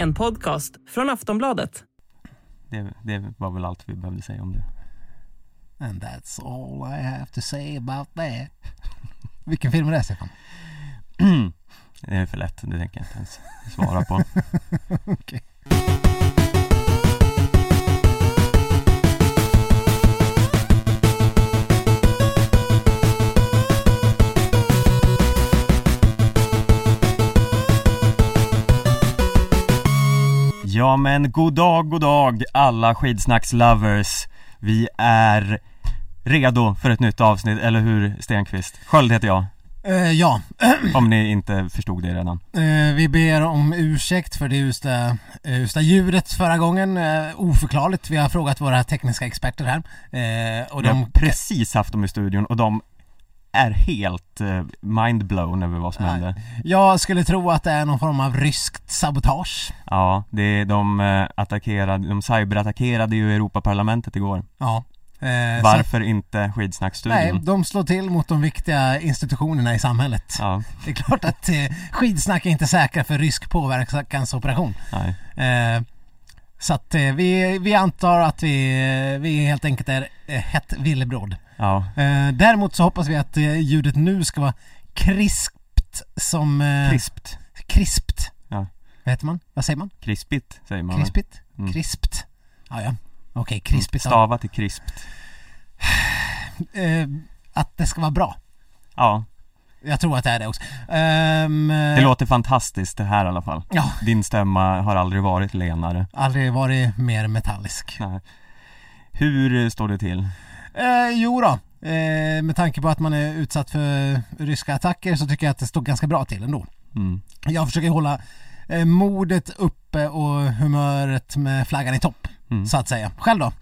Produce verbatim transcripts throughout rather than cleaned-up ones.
En podcast från Aftonbladet. Det, det var väl allt vi behövde säga om det. And that's all I have to say about that. Vilken film är det, Stefan? Det är för lätt, det tänker jag inte ens svara på. Okej. Ja men god dag, god dag alla skidsnackslovers. Vi är redo för ett nytt avsnitt, eller hur Stenqvist? Sköld heter jag. Uh, ja. Om ni inte förstod det redan. Uh, vi ber om ursäkt för det usta, usta ljudet förra gången. Uh, oförklarligt. Vi har frågat våra tekniska experter här. Uh, och Vi de har precis haft dem i studion och de är helt uh, mindblown över vad som hände. Jag skulle tro att det är någon form av ryskt sabotage. Ja, det, de uh, attackerade, de cyberattackerade ju Europaparlamentet igår. Ja. Eh, Varför så, inte skidsnackstudion? nej, de slår till mot de viktiga institutionerna i samhället. Ja. Det är klart att eh, skidsnack är inte säkra för rysk påverkansoperation. Nej. Eh, så att eh, vi, vi antar att vi, vi helt enkelt är eh, hett villebråd. Ja. Eh, däremot så hoppas vi att eh, ljudet nu ska vara krispt som... Eh, Krispt. Krispt. Ja. Vad heter man? Vad säger man? Krispigt säger man. Krispigt? Mm. Krispt. Ja, ja. Okej, okay, krispigt. Stava till krispt. Eh, att det ska vara bra. Ja. Jag tror att det är det också. Um, Det låter fantastiskt det här i alla fall. Ja. Din stämma har aldrig varit lenare. Aldrig varit mer metallisk. Nej. Hur står det till? Eh, jo då. Eh, med tanke på att man är utsatt för ryska attacker så tycker jag att det står ganska bra till ändå. Mm. Jag försöker hålla eh, modet uppe och humöret med flaggan i topp. Mm. Så att säga. Själv då?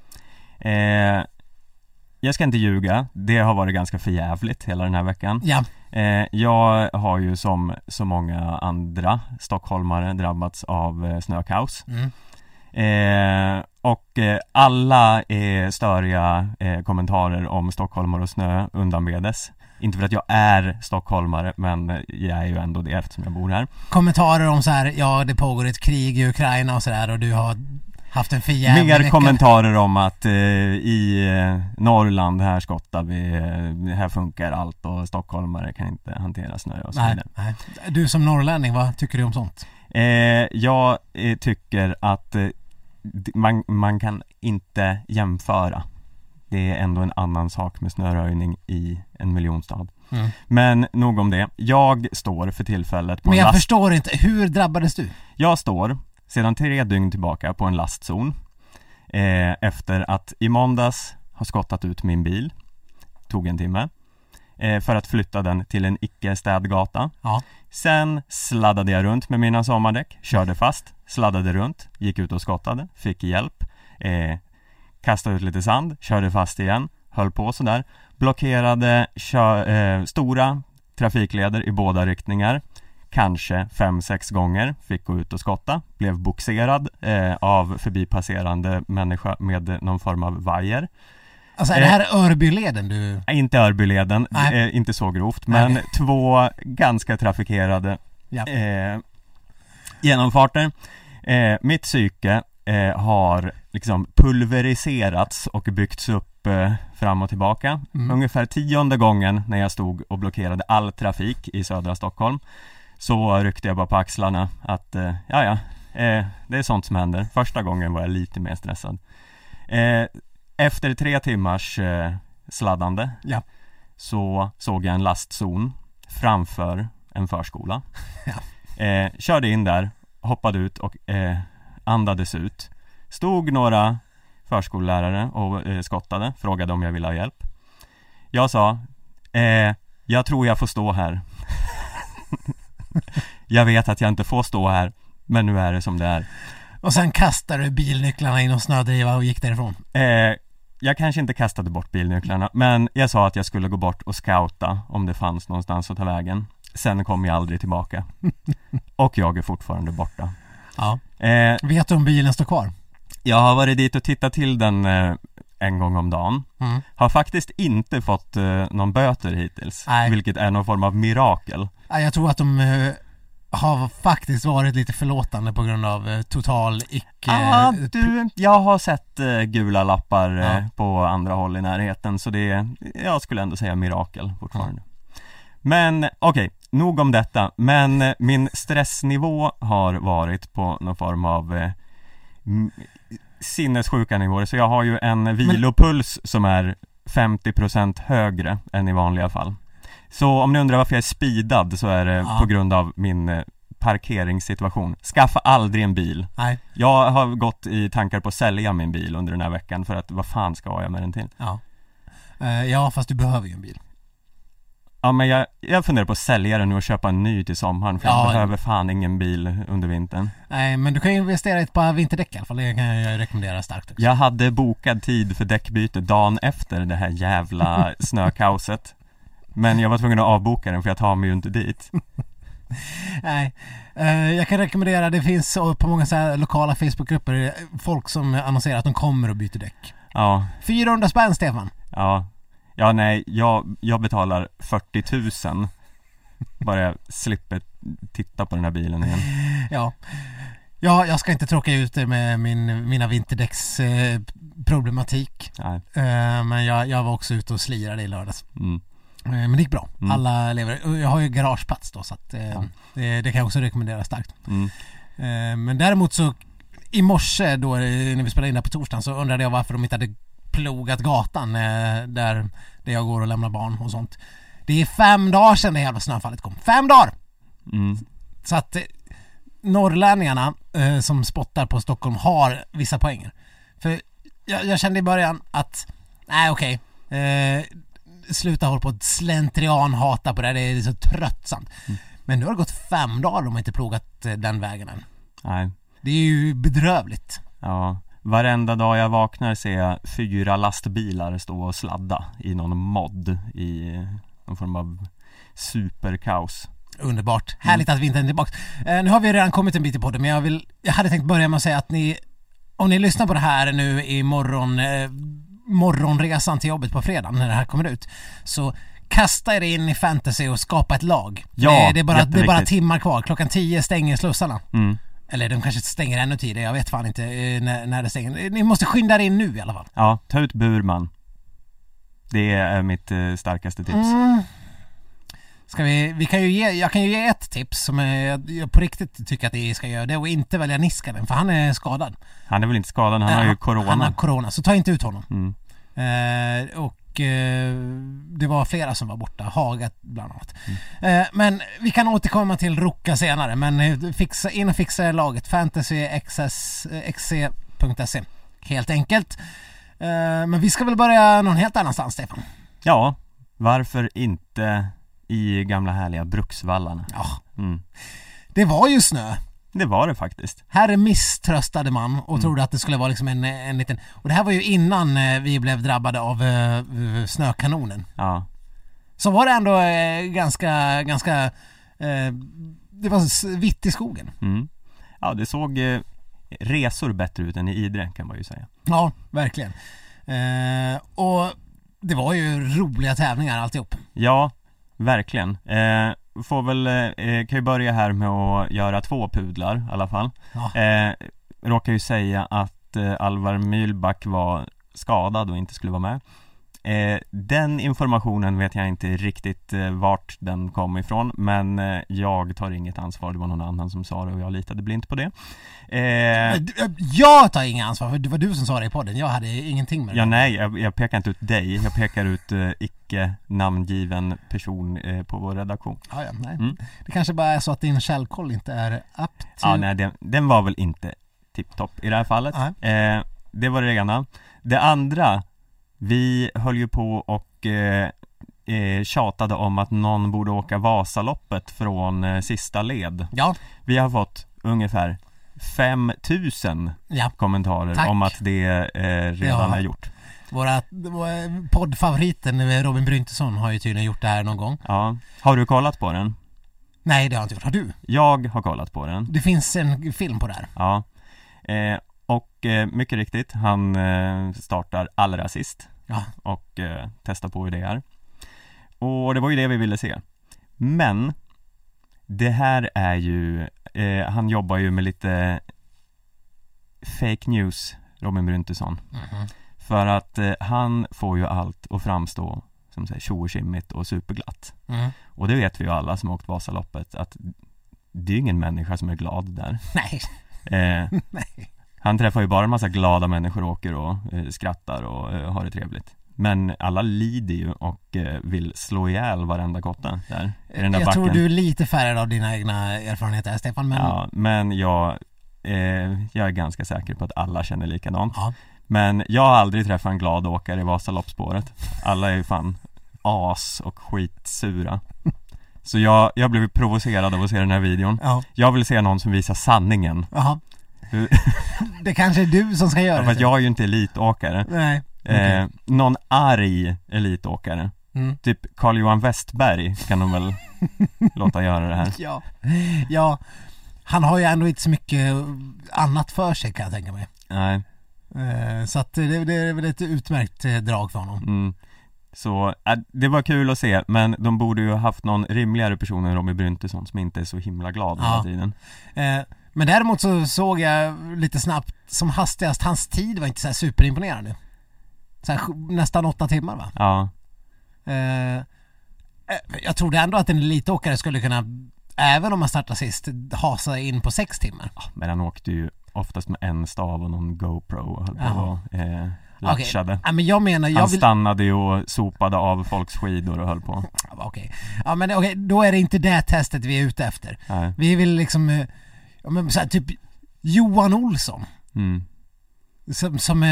Eh, jag ska inte ljuga. Det har varit ganska förjävligt hela den här veckan. Ja. Eh, jag har ju som så många andra stockholmare drabbats av eh, snökaos. Mm. Eh, och eh, alla eh, störiga eh, kommentarer om stockholmare och snö undanbedes. Inte för att jag är stockholmare, men jag är ju ändå det eftersom jag bor här. Kommentarer om så här, ja det pågår ett krig i Ukraina och sådär och du har haft en förjävlig Mer vecka. kommentarer om att eh, i eh, Norrland här skottar vi, eh, här funkar allt och stockholmare kan inte hantera snö och så Nej, vidare. nej. Du som norrlänning, vad tycker du om sånt? Eh, jag eh, tycker att eh, man, man kan inte jämföra. Det är ändå en annan sak med snöröjning i en miljonstad. Mm. Men nog om det. Jag står för tillfället på Men en jag last... förstår inte, hur drabbades du? Jag står sedan tre dygn tillbaka på en lastzon eh, efter att i måndags ha skottat ut min bil. Tog en timme. Eh, för att flytta den till en icke-städgata. Ja. Sen sladdade jag runt med mina sommardäck, körde fast, sladdade runt, gick ut och skottade, fick hjälp, eh, kastade ut lite sand, körde fast igen, höll på sådär, blockerade kö- eh, stora trafikleder i båda riktningar, kanske fem, sex gånger, fick gå ut och skotta, blev boxerad eh, av förbipasserande människa med någon form av vajer. Alltså är det här Örbyleden du... Inte Örbyleden, Nej. eh, inte så grovt, men Nej. två ganska trafikerade Ja. eh, genomfarter. Eh, mitt psyke eh, har liksom pulveriserats och byggts upp eh, fram och tillbaka. Mm. Ungefär tionde gången när jag stod och blockerade all trafik i södra Stockholm så ryckte jag bara på axlarna att eh, ja ja, eh, det är sånt som händer. Första gången var jag lite mer stressad. Eh, Efter tre timmars eh, sladdande Ja. så såg jag en lastzon framför en förskola. Ja. Eh, körde in där, hoppade ut och eh, andades ut. Stod några förskollärare och eh, skottade, frågade om jag ville ha hjälp. Jag sa, eh, jag tror jag får stå här. Jag vet att jag inte får stå här, men nu är det som det är. Och sen kastade du bilnycklarna i någon snödriva och gick därifrån. Eh, jag kanske inte kastade bort bilnycklarna, men jag sa att jag skulle gå bort och scouta om det fanns någonstans att ta vägen. Sen kom jag aldrig tillbaka. Och jag är fortfarande borta. Ja. Eh, Vet du om bilen står kvar? jag har varit dit och tittat till den eh, en gång om dagen. Mm. Har faktiskt inte fått eh, någon böter hittills. Nej. Vilket är någon form av mirakel. Ja, jag tror att de, eh, har faktiskt varit lite förlåtande på grund av eh, total icke... Ah, du, jag har sett eh, gula lappar eh, Ja. på andra håll i närheten, så det är, jag skulle ändå säga mirakel fortfarande. Men okej, okay, nog om detta. Men eh, min stressnivå har varit på någon form av eh, m- sinnessjuka nivåer. Så jag har ju en vilopuls som är femtio procent högre än i vanliga fall. Så om ni undrar varför jag är speedad, så är det Ja. på grund av min eh, parkeringssituation. Skaffa aldrig en bil. Nej. Jag har gått i tankar på att sälja min bil under den här veckan, för att vad fan ska jag med den till? Ja. Eh, ja, fast du behöver ju en bil. Ja, men jag, jag funderar på att sälja den nu och köpa en ny till sommaren, för Ja. jag behöver fan ingen bil under vintern. Nej, men du kan ju investera i ett par vinterdäck i alla fall. Det kan jag rekommendera starkt också. Jag hade bokad tid för däckbyte dagen efter det här jävla snökaoset. Men jag var tvungen att avboka den, för jag tar mig ju inte dit. Nej, eh, jag kan rekommendera, det finns eh, på många så här lokala Facebookgrupper eh, folk som annonserar att de kommer och byter däck. Ja, fyrahundra spänn, Stefan. ja. Ja, nej, jag, jag betalar fyrtio tusen. Bara jag slipper titta på den här bilen igen. Ja. Ja, jag ska inte tråka ut det med min, mina vinterdäcks eh, problematik. Nej. Eh, men jag, jag var också ute och slirade i lördags. Mm. Eh, men det gick bra. Mm. Alla lever. Och jag har ju garageplats då, så att, eh, Ja. det, det kan jag också rekommendera starkt. Mm. Eh, men däremot så i morse då, eh, när vi spelade in där på torsdagen, så undrade jag varför de inte hade plogat gatan eh, där, där jag går och lämnar barn och sånt. Det är fem dagar sedan det jävla snöfallet kom. Fem dagar! Mm. Så att eh, norrlänningarna eh, som spottar på Stockholm har vissa poänger. För jag, jag kände i början att nej okej, eh, sluta hålla på att slentrian hata på det, det är så tröttsamt. Mm. Men nu har det gått fem dagar och de har inte plogat eh, den vägen än. Nej. Det är ju bedrövligt. Ja. Varenda dag jag vaknar ser jag fyra lastbilar stå och sladda i någon mod i någon form av superkaos. Underbart. Härligt att vintern är tillbaka. Eh, nu har vi redan kommit en bit i podden, men jag, vill, jag hade tänkt börja med att säga att ni, om ni lyssnar på det här nu i morgon, eh, morgonresan till jobbet på fredag när det här kommer ut, så kasta er in i fantasy och skapa ett lag. Ja, det, det, är bara, det är bara jätteviktigt. timmar kvar. Klockan tio stänger slussarna. Mm. Eller de kanske stänger ännu tidigare, jag vet fan inte eh, när, när det stänger. Ni måste skynda er in nu i alla fall. Ja, ta ut Burman. Det är mitt eh, starkaste tips. Mm. Ska vi, vi kan ju ge, jag kan ju ge ett tips som jag, jag på riktigt tycker att det ska göra, det är att inte välja Niskanen, för han är skadad. Han är väl inte skadad, han Eh, har ju corona. Han har corona, så ta inte ut honom. Mm. Eh, och eh, det var flera som var borta, Haga bland annat. Mm. Eh, men vi kan återkomma till Ruka senare, men eh, fixa, in och fixa laget fantasy x c punkt se helt enkelt. Eh, men vi ska väl börja någon helt annanstans, Stefan. Ja, varför inte i gamla härliga Bruksvallarna? Ja, Mm. det var ju snö. Det var det faktiskt. Här misströstade man och Mm. trodde att det skulle vara liksom en, en liten... Och det här var ju innan eh, vi blev drabbade av eh, snökanonen. Ja. Så var det ändå eh, ganska... ganska eh, det var s- vitt i skogen. Mm. Ja, det såg eh, resor bättre ut än i Idre, kan man ju säga. Ja, verkligen. Eh, och det var ju roliga tävlingar alltihop. Ja, verkligen. Eh, får väl, eh, kan ju börja här med att göra två pudlar i alla fall. Ja. Eh, råkar ju säga att eh, Alvar Mühlback var skadad och inte skulle vara med. Eh, den informationen vet jag inte riktigt eh, vart den kom ifrån, men eh, jag tar inget ansvar. Det var någon annan som sa det och jag litade blint på det. Eh, Jag tar inga ansvar, för det var du som sa det i podden. Jag hade ingenting med det. ja, nej, jag, jag pekar inte ut dig. Jag pekar ut eh, icke namngiven person eh, på vår redaktion. Ja, ja, nej. Mm. Det kanske bara är så att din källkoll inte är up to... Ja, nej, den, den var väl inte tipptopp i det här fallet. Eh, det var det ena. Det andra, vi höll ju på och eh, eh, tjatade om att någon borde åka Vasaloppet från eh, sista led. Ja, Vi har fått ungefär fem tusen ja. kommentarer Tack. om att det eh, redan Ja. är gjort. Våra, våra poddfavoriten Robin Bryntesson har ju tydligen gjort det här någon gång. Ja. Har du kollat på den? Nej, det har jag inte gjort. Har du? Jag har kollat på den. Det finns en film på det här. Ja. Eh, och eh, mycket riktigt, han eh, startar allra sist. Ja. Och eh, testa på hur det är. Och det var ju det vi ville se. Men det här är ju, eh, han jobbar ju med lite fake news, Robin Bryntesson. Mm-hmm. För att eh, han får ju allt att framstå som säger tjo och tjimmigt och superglatt. Mm. Och det vet vi ju alla som har åkt Vasaloppet, att det är ingen människa som är glad där. Nej. Eh, Nej. han träffar ju bara en massa glada människor och åker och eh, skrattar och eh, har det trevligt. Men alla lider ju och eh, vill slå ihjäl varenda kotta där i den där Jag backen. tror du är lite färgad av dina egna erfarenheter, Stefan. Men... Ja, men jag, eh, jag är ganska säker på att alla känner likadant. Ja. Men jag har aldrig träffat en glad åkare i Vasaloppsspåret. Alla är ju fan as och skitsura. Så jag, jag blev provocerad av att se den här videon. Ja. Jag vill se någon som visar sanningen. Jaha. Hur... Det kanske är du som ska göra ja, det. för att jag är ju inte elitåkare. Nej. Okay. Eh, någon arg elitåkare. Mm. Typ Carl-Johan Westberg kan de väl låta göra det här. Ja. Ja, han har ju ändå inte så mycket annat för sig, kan jag tänka mig. Nej. Eh, så att det, det är väl ett utmärkt eh, drag för honom. Mm. Så äh, det var kul att se, men de borde ju ha haft någon rimligare person än Robin Bryntesson som inte är så himla glad ja. hela tiden. Eh, men däremot så såg jag lite snabbt som hastigast, hans tid var inte så här superimponerande. Så här, nästan åtta timmar, va? Ja. Eh, jag trodde ändå att en elitåkare skulle kunna, även om man startar sist, hasa in på sex timmar. Ja, men han åkte ju oftast med en stav och någon GoPro och höll på och eh, latchade. Okay. Ja, men jag menar, jag han vill... stannade ju och sopade av folks skidor och höll på. Okej. Okay. Ja, men okej, okay, då är det inte det testet vi är ute efter. Nej. Vi vill liksom, ja, men så här, typ Johan Olsson. Mm. Som, som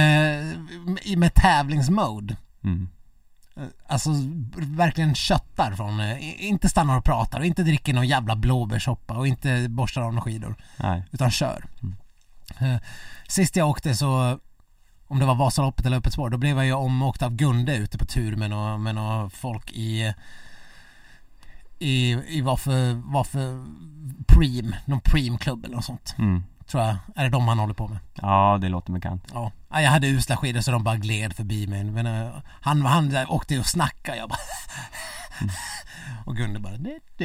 är med tävlingsmode. Mm. Alltså verkligen köttar från, inte stannar och pratar och inte dricker någon jävla blåbärssoppa och inte borstar av några skidor. Nej. Utan kör. Mm. Sist jag åkte så, om det var Vasaloppet eller Öppet spår, då blev jag ju omåkt av Gunde ute på tur med några, med några folk i i, i vad för, vad för Preem, någon Preem-klubb eller något sånt. Mm. Tror jag, är det de han håller på med. Ja, det låter bekant. Ja, jag hade usla skidor så de bara gled förbi mig. Men, uh, han, han åkte och snackade, jag bara mm. och Gunde bara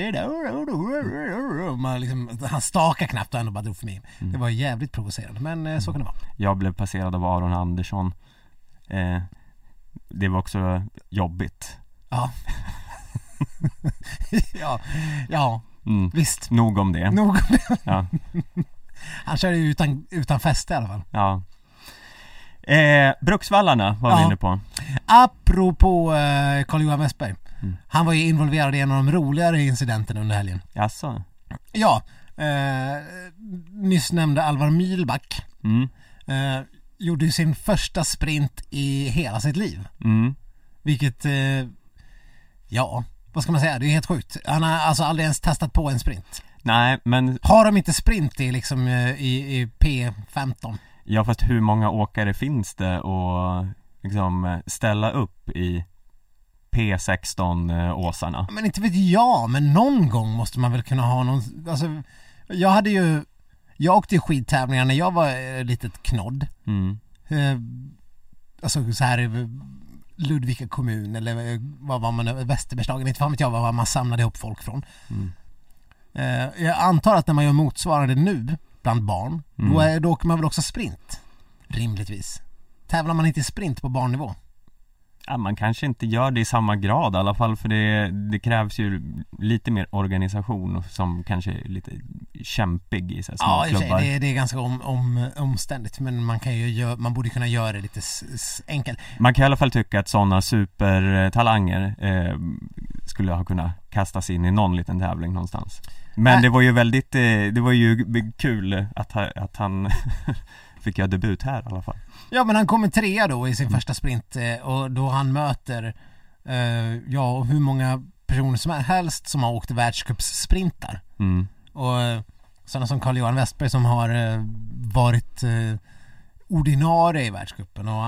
man liksom, han stakade knappt och ändå bara drog förbi. Mm. Det var jävligt provocerande, men uh, så kan det vara. Jag blev passerad av Aron Andersson. Eh, det var också jobbigt. Ja. ja, ja mm. visst. Nog om det. Nog om det. Ja. Han körde ju utan, utan fäste i alla fall. Ja. Eh, Bruksvallarna var ja. vi inne på. Apropå eh, Carl-Johan Westberg. Mm. Han var ju involverad i en av de roligare incidenterna under helgen. Jaså? Ja. Eh, nyss nämnde Alvar Mylback. Mm. Eh, gjorde ju sin första sprint i hela sitt liv. Mm. Vilket, eh, ja, vad ska man säga? Det är helt sjukt. Han har alltså aldrig ens testat på en sprint. Nej, men... Har de inte sprint i, liksom, i, i P femton? Ja, fast hur många åkare finns det att liksom, ställa upp i P sexton-åsarna? Men inte vet jag, men någon gång måste man väl kunna ha någon... Alltså, jag hade ju... Jag åkte ju skidtävlingar när jag var litet knodd. Mm. Eh, alltså så här... Ludvika kommun eller vad var man, Västerbergslagen, inte fan vet jag var man samlade ihop folk från. Mm. Eh, jag antar att när man gör motsvarande nu bland barn, mm. då, är, då åker man väl också sprint, rimligtvis. Tävlar man inte i sprint på barnnivå? Ja, man kanske inte gör det i samma grad i alla fall, för det, det krävs ju lite mer organisation som kanske är lite kämpig i så här små ja, klubbar. Det, det är ganska om, om, omständigt, men man, kan ju gör, man borde kunna göra det lite s- s- enkelt. Man kan i alla fall tycka att sådana supertalanger eh, skulle ha kunnat kastas in i någon liten tävling någonstans. Men äh. det var ju väldigt, eh, det var ju kul att, ha, att han fick göra debut här i alla fall. Ja, men han kommer trea då i sin mm. första sprint och då han möter eh, ja, hur många personer som helst som har åkt världscupssprintar. Mm. Och eh, sådana som Carl-Johan Westberg som har eh, varit eh, ordinarie i världscupen och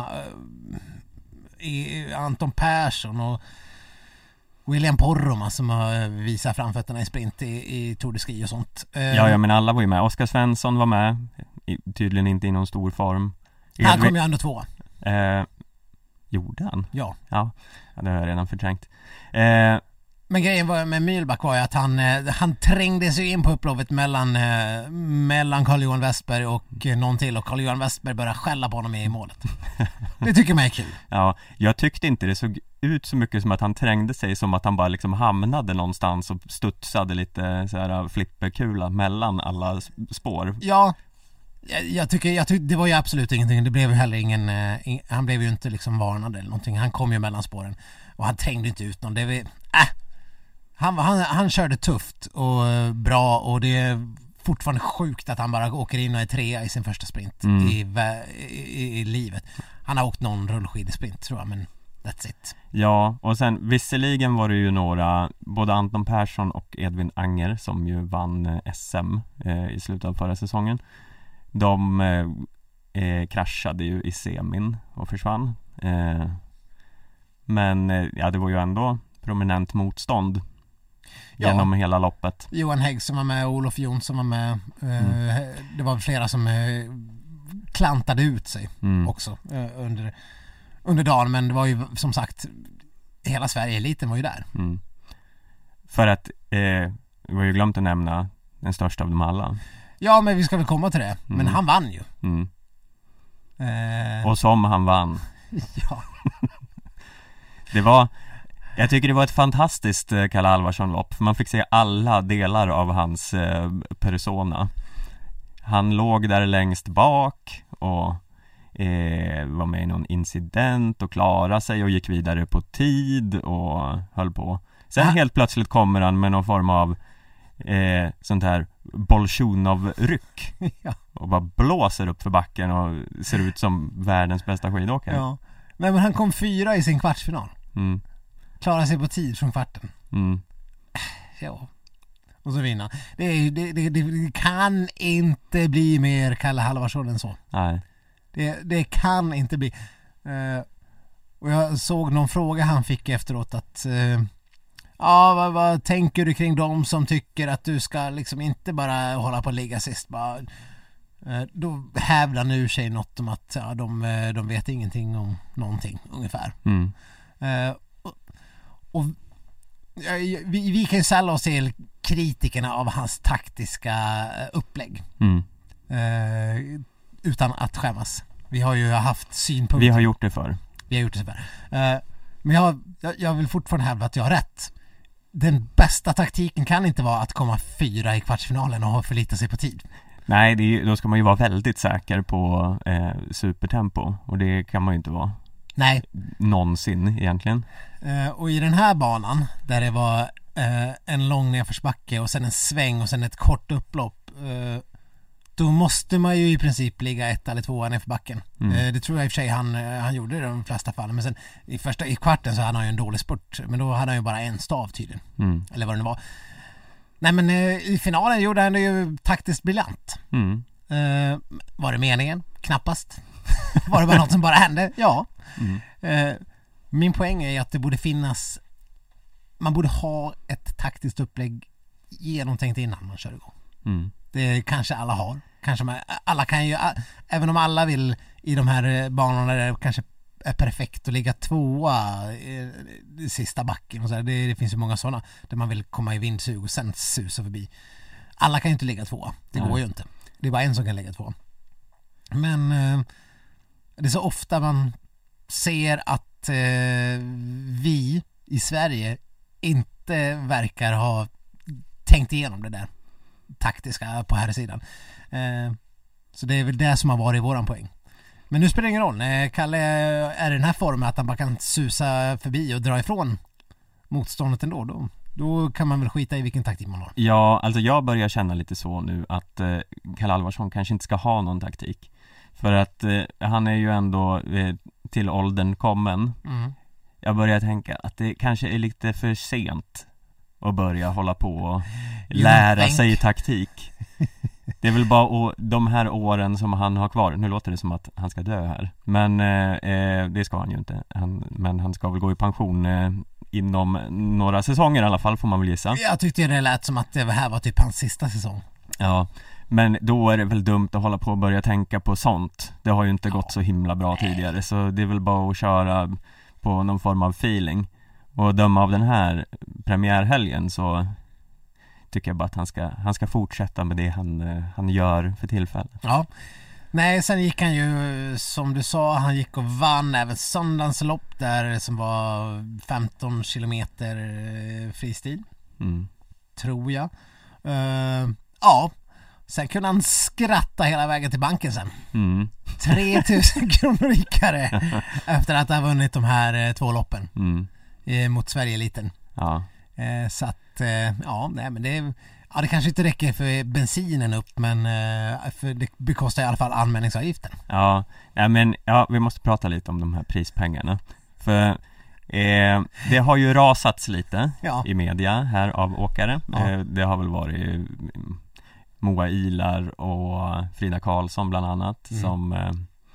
eh, i, Anton Persson och William Poromaa som har visat framfötterna i sprint i, i Tour de Ski och sånt. Eh, ja, ja, men alla var ju med. Oskar Svensson var med. I, tydligen inte i någon stor form. Han Edvin... kom ju ändå två. Eh, gjorde han? Ja. Ja, det har jag redan förträngt. Eh, Men grejen var, med Mühlback var ju att han, han trängde sig in på upploppet mellan, mellan Carl-Johan Westberg och någon till, och Carl-Johan Westberg började skälla på honom i målet. Det tycker man är kul. Ja, jag tyckte inte det såg ut så mycket som att han trängde sig, som att han bara liksom hamnade någonstans och studsade lite så här flipperkula mellan alla spår. Ja, jag, jag tycker jag tycker det var ju absolut ingenting. Det blev heller ingen, in, han blev ju inte liksom varnad eller någonting. Han kom ju mellan spåren och han trängde inte ut någon. Det var, äh, han, han, han körde tufft och bra, och det är fortfarande sjukt att han bara åker in och är trea i sin första sprint mm. i, i, i livet. Han har åkt någon rullskidesprint tror jag, men that's it. Ja, och sen visserligen var det ju några, både Anton Persson och Edvin Anger som ju vann S M eh, i slutet av förra säsongen. De eh, kraschade ju i semin och försvann. Eh, men eh, ja, det var ju ändå prominent motstånd ja. genom hela loppet. Johan Hägg som var med och Olof Jonsson var med. Eh, mm. Det var flera som eh, klantade ut sig mm. också eh, under, under dagen. Men det var ju som sagt, hela Sverige-eliten var ju där. Mm. För att, eh, vi har ju glömt att nämna den största av dem alla. Ja, men vi ska väl komma till det. Men mm. han vann ju. Mm. Eh... Och som han vann. Ja. Det var, jag tycker det var ett fantastiskt Kalle Alvarsson-lopp. För man fick se alla delar av hans eh, persona. Han låg där längst bak och eh, var med i någon incident och klarade sig och gick vidare på tid och höll på. Sen ah. helt plötsligt kommer han med någon form av eh, sånt här Bolsjunov-ryck ja. och bara blåser upp för backen och ser ut som världens bästa skidåkare. Ja. Men, men han kom fyra i sin kvartsfinal. Mm. Klarade sig på tid från kvarten. Mm. Ja. Och så vinna. Det, är, det, det, det kan inte bli mer Kalle Halvarsson än så. Nej. Det, det kan inte bli. Uh, och jag såg någon fråga han fick efteråt att uh, ja, vad, vad tänker du kring dem som tycker att du ska liksom inte bara hålla på att ligga sist? Bara, uh, då hävdar nu sig något om att ja, de, de vet ingenting om någonting ungefär. Mm. Uh, och, och vi, vi kan ju sälla oss till kritikerna av hans taktiska upplägg. Mm. Uh, utan att skämmas. Vi har ju haft synpunkter. Vi har gjort det för. Vi har gjort det för. Uh, men jag, jag vill fortfarande hävda att jag har rätt. Den bästa taktiken kan inte vara att komma fyra i kvartsfinalen och ha förlitat sig på tid. Nej, det är, då ska man ju vara väldigt säker på eh, supertempo. Och det kan man ju inte vara. Nej. Någonsin egentligen. Uh, och i den här banan där det var uh, en lång nedförsbacke och sen en sväng och sen ett kort upplopp, uh, då måste man ju i princip ligga ett eller två ner för backen. Mm. Uh, det tror jag i och för sig han, han gjorde i de flesta fall. Men sen i första i kvarten så hade han ju en dålig spurt. Men då hade han ju bara en stav tydligen. Mm. Eller vad det nu var. Nej, men uh, i finalen gjorde han det ju taktiskt briljant. Mm. Uh, var det meningen? Knappast. Var det bara något som bara hände? Ja. Mm. Uh, min poäng är att det borde finnas, man borde ha ett taktiskt upplägg genomtänkt innan man kör igång. Mm. Det kanske alla har. Kanske man, alla kan ju, även om alla vill i de här banorna där det kanske är perfekt att ligga tvåa i, i sista backen och så där. Det, det finns ju många sådana där man vill komma i vindsug och sen susa förbi. Alla kan ju inte ligga tvåa. Det Nej. går ju inte. Det är bara en som kan ligga tvåa. Men eh, det är så ofta man ser att eh, vi i Sverige inte verkar ha tänkt igenom det där taktiska på här sidan. Eh, så det är väl det som har varit våran poäng. Men nu spelar det ingen roll. Eh, Kalle är i den här formen att han bara kan susa förbi och dra ifrån motståndet ändå. Då, då kan man väl skita i vilken taktik man har. Ja, alltså jag börjar känna lite så nu att eh, Kalle Alvarsson kanske inte ska ha någon taktik. För att eh, han är ju ändå eh, till åldern kommen. Mm. Jag börjar tänka att det kanske är lite för sent att börja hålla på och lära sig taktik. Det är väl bara å, de här åren som han har kvar. Nu låter det som att han ska dö här. Men eh, det ska han ju inte. Han, men han ska väl gå i pension eh, inom några säsonger i alla fall, får man väl gissa. Jag tyckte det lät som att det här var typ hans sista säsong. Ja, men då är det väl dumt att hålla på och börja tänka på sånt. Det har ju inte ja. gått så himla bra tidigare. Så det är väl bara att köra på någon form av feeling. Och döma av den här premiärhelgen så tycker jag bara att han ska, han ska fortsätta med det han, han gör för tillfället. Ja. Nej, sen gick han ju, som du sa, han gick och vann även Sundance-lopp där som var femton kilometer fristil. Mm. Tror jag. Uh, ja, sen kunde han skratta hela vägen till banken sen. Mm. tre tusen kronor rikare efter att ha vunnit de här eh, två loppen mm. eh, mot Sverige-eliten. Ja. Eh, så att, eh, ja, nej, men det, ja, det kanske inte räcker för bensinen upp, men eh, för det bekostar i alla fall anmälningsavgiften. Ja, nej, men ja, vi måste prata lite om de här prispengarna. För eh, det har ju rasats lite ja. i media här av åkare. Ja. Eh, det har väl varit Moa Ilar och Frida Karlsson bland annat mm. som eh,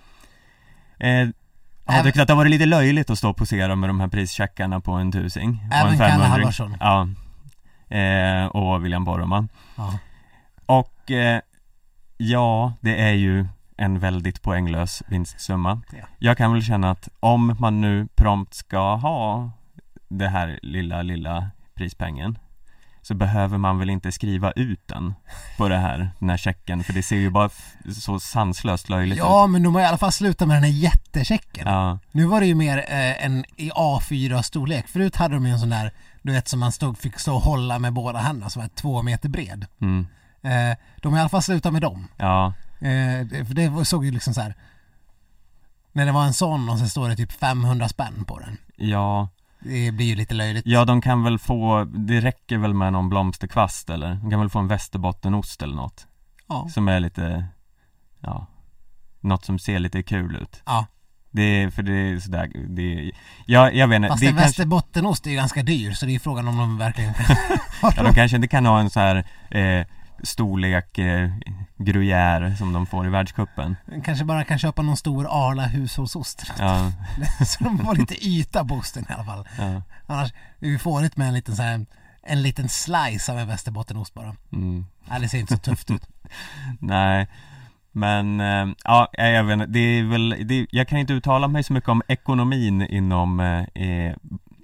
eh, har tyckt att det har varit lite löjligt att stå och posera med de här prischeckarna på en tusing. Även Kalle Halvarsson. Ja, eh, och William Poromaa. Ja. Och eh, ja, det är ju en väldigt poänglös vinstsumma. Ja. Jag kan väl känna att om man nu prompt ska ha det här lilla, lilla prispengen så behöver man väl inte skriva ut den på det här, den här checken, för det ser ju bara f- så sanslöst löjligt ja, ut. Ja, men de har i alla fall slutat med den här jättechecken. Ja. Nu var det ju mer eh, en i A fyra storlek. Förut hade de ju en sån där, du vet, som man stod, fick stå och hålla med båda händerna, som var två meter bred. Mm. Eh, de har i alla fall slutat med dem. Ja. Eh, det, för det såg ju liksom så här, när det var en sån och så står det typ femhundra spänn på den. Ja. Det blir ju lite löjligt. Ja, de kan väl få, det räcker väl med någon blomsterkvast eller de kan väl få en västerbottenost eller något. Ja. Som är lite, ja, något som ser lite kul ut. Ja. Det är, för det är sådär, det är, ja, jag vet inte. Fast det en kanske, västerbottenost är ju ganska dyr, så det är frågan om de verkligen kan ha ja, de kanske inte kan ha en så här eh, storlek eh, gruyère som de får i världscupen. Kanske bara kan köpa någon stor Arla hushållsost. Ja. Så de får lite yta på osten i alla fall. Ja. Annars är vi får ett med en liten så här, en liten slice av en västerbottenost bara. Mm. Ja, det ser inte så tufft ut. Nej. Men äh, ja, jag vet inte, det är väl det, jag kan inte uttala mig så mycket om ekonomin inom eh,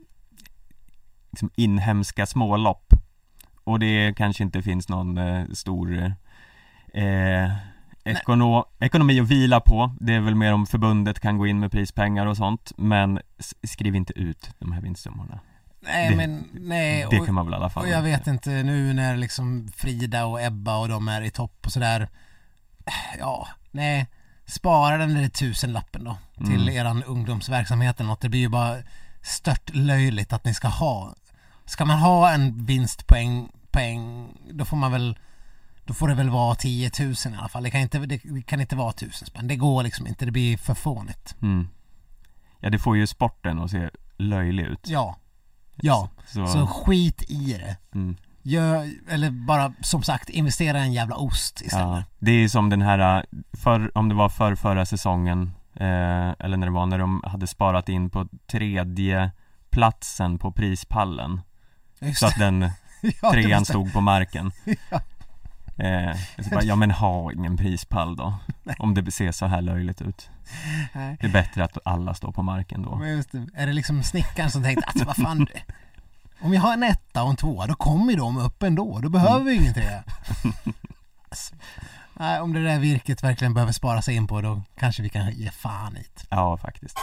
liksom inhemska smålopp. Och det kanske inte finns någon eh, stor eh, ekono- ekonomi att vila på. Det är väl mer om förbundet kan gå in med prispengar och sånt. Men skriv inte ut de här vinstsummorna. Nej, det, men nej. Det och, kan man väl i alla fall. Och jag vet inte, nu när liksom Frida och Ebba och de är i topp och sådär. Ja, nej. Spara den där tusenlappen då till mm. eran ungdomsverksamhet eller något. Det blir ju bara stört löjligt att ni ska ha. Ska man ha en vinstpoäng poäng, då får man väl då får det väl vara tio tusen i alla fall. Det kan inte, det kan inte vara tusen spänn. Det går liksom inte, det blir för fånigt. Mm. Ja, det får ju sporten att se löjlig ut. Ja. Ja, så, så skit i det. Mm. Gör, eller bara som sagt investera i en jävla ost istället. Ja, det är som den här för, om det var för förra säsongen eh, eller när det var när de hade sparat in på tredje platsen på prispallen. Just så att den ja, trean stod på marken. Ja. Eh, så bara, ja men ha ingen prispall då. Nej. Om det ser så här löjligt ut. Nej. Det är bättre att alla står på marken då. Men just det, är det liksom snickaren som tänkte att vad fan det, om jag har en etta och en tvåa, då kommer ju de upp ändå. Då behöver vi mm. ingen trea. Alltså, nej, om det där virket verkligen behöver spara sig in på, då kanske vi kan ge fan hit. Ja, faktiskt.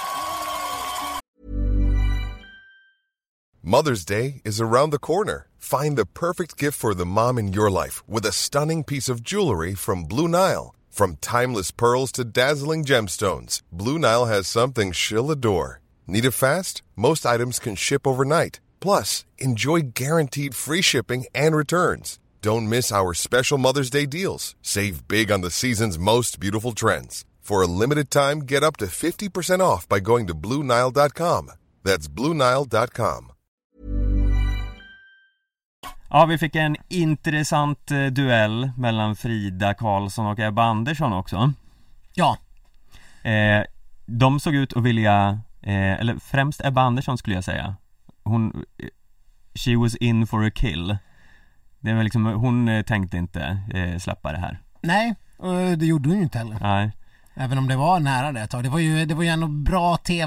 Mother's Day is around the corner. Find the perfect gift for the mom in your life with a stunning piece of jewelry from Blue Nile. From timeless pearls to dazzling gemstones, Blue Nile has something she'll adore. Need it fast? Most items can ship overnight. Plus, enjoy guaranteed free shipping and returns. Don't miss our special Mother's Day deals. Save big on the season's most beautiful trends. For a limited time, get up to fifty percent off by going to blue nile dot com. That's blue nile dot com. Ja, vi fick en intressant eh, duell mellan Frida Karlsson och Ebba Andersson också. Ja. Eh, de såg ut att vilja, eh, eller främst Ebba Andersson skulle jag säga. Hon, she was in for a kill. Det var liksom, hon eh, tänkte inte eh, släppa det här. Nej, och det gjorde hon ju inte heller. Nej. Även om det var nära det ett tag. Det var ju, det var ju ändå bra tv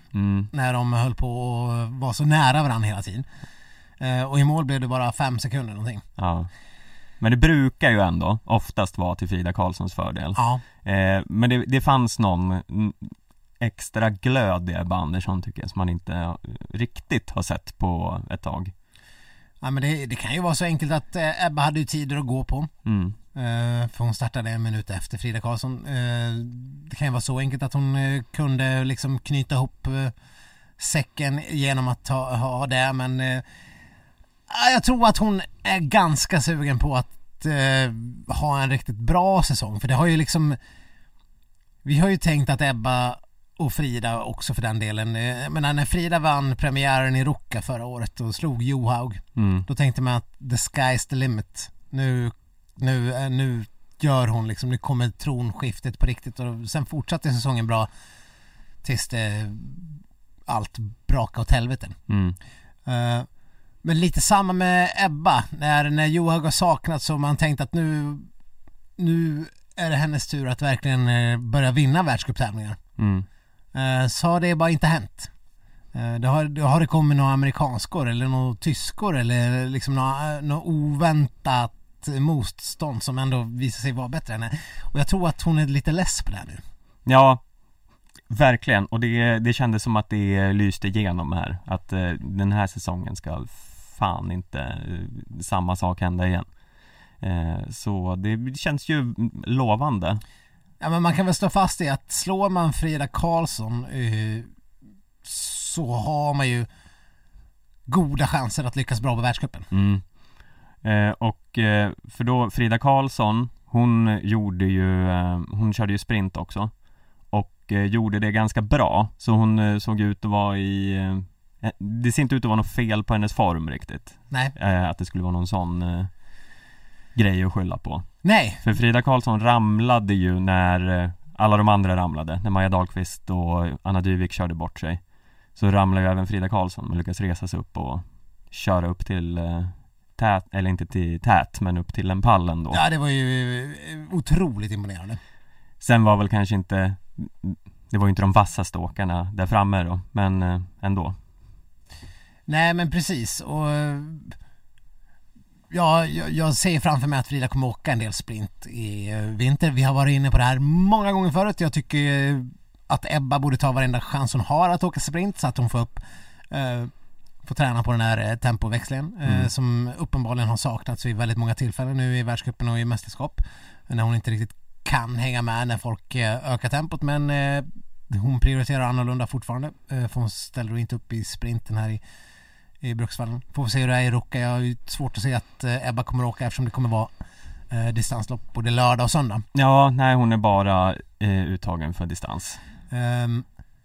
Mm. När de höll på att vara så nära varandra hela tiden. Eh, och i mål blev det bara fem sekunder någonting. Ja. Men det brukar ju ändå oftast vara till Frida Karlssons fördel. Ja. Eh, men det, det fanns någon extra glöd i Ebba Andersson tycker jag, som man inte riktigt har sett på ett tag. Ja, men det, det kan ju vara så enkelt att eh, Ebba hade ju tider att gå på. Mm. Eh, för hon startade en minut efter Frida Karlsson. Eh, det kan ju vara så enkelt att hon eh, kunde liksom knyta ihop eh, säcken genom att ha, ha det. Men eh, jag tror att hon är ganska sugen på att eh, ha en riktigt bra säsong. För det har ju liksom... Vi har ju tänkt att Ebba och Frida också för den delen. Eh, men när Frida vann premiären i Ruka förra året och slog Johaug. Mm. Då tänkte man att the sky's the limit. Nu, nu, nu gör hon liksom, nu kommer tronskiftet på riktigt. Och sen fortsatte säsongen bra tills det allt brakade åt helvete. Mm. Uh, men lite samma med Ebba. När, när Johaug har saknat så man tänkt att nu, nu är det hennes tur att verkligen börja vinna världscuptävlingar. Mm. Uh, så har det bara inte hänt. Uh, det, har, det har det kommit några amerikanskor eller några tyskor eller liksom några, några oväntat motstånd som ändå visar sig vara bättre än henne. Och jag tror att hon är lite less på det här nu. Ja, verkligen. Och det, det kändes som att det lyste igenom här. Att eh, den här säsongen ska fan inte eh, samma sak hända igen. Eh, så det känns ju lovande. Ja, men man kan väl stå fast i att slår man Frida Karlsson eh, så har man ju goda chanser att lyckas bra på världscupen. Mm. Eh, och eh, för då Frida Karlsson, hon gjorde ju eh, hon körde ju sprint också och eh, gjorde det ganska bra, så hon eh, såg ut att vara i eh, det ser inte ut att vara något fel på hennes form riktigt. Nej. Eh, att det skulle vara någon sån eh, grej att skylla på. Nej. För Frida Karlsson ramlade ju när eh, alla de andra ramlade, när Maja Dahlqvist och Anna Dyvik körde bort sig. Så ramlade ju även Frida Karlsson, men lyckas resa sig upp och köra upp till eh, tät, eller inte till tät, men upp till en pallen då. Ja, det var ju otroligt imponerande. Sen var väl kanske inte, det var ju inte de vassaste åkarna där framme då, men eh, ändå. Nej, men precis. Och ja, jag, jag ser framför mig att Frida kommer åka en del sprint i vinter. Vi har varit inne på det här många gånger förut. Jag tycker att Ebba borde ta varenda chans hon har att åka sprint så att hon får upp eh, får träna på den här tempoväxlingen mm. eh, som uppenbarligen har saknats vid väldigt många tillfällen nu i världscupen och i mästerskap, när hon inte riktigt kan hänga med när folk eh, ökar tempot, men eh, hon prioriterar annorlunda fortfarande, eh, för hon ställer inte upp i sprinten här i, i Bruksvallen. Får vi se hur det är i Ruka. Jag har ju svårt att se att eh, Ebba kommer att åka eftersom det kommer vara eh, distanslopp både lördag och söndag. Ja, nej, hon är bara eh, uttagen för distans. Um,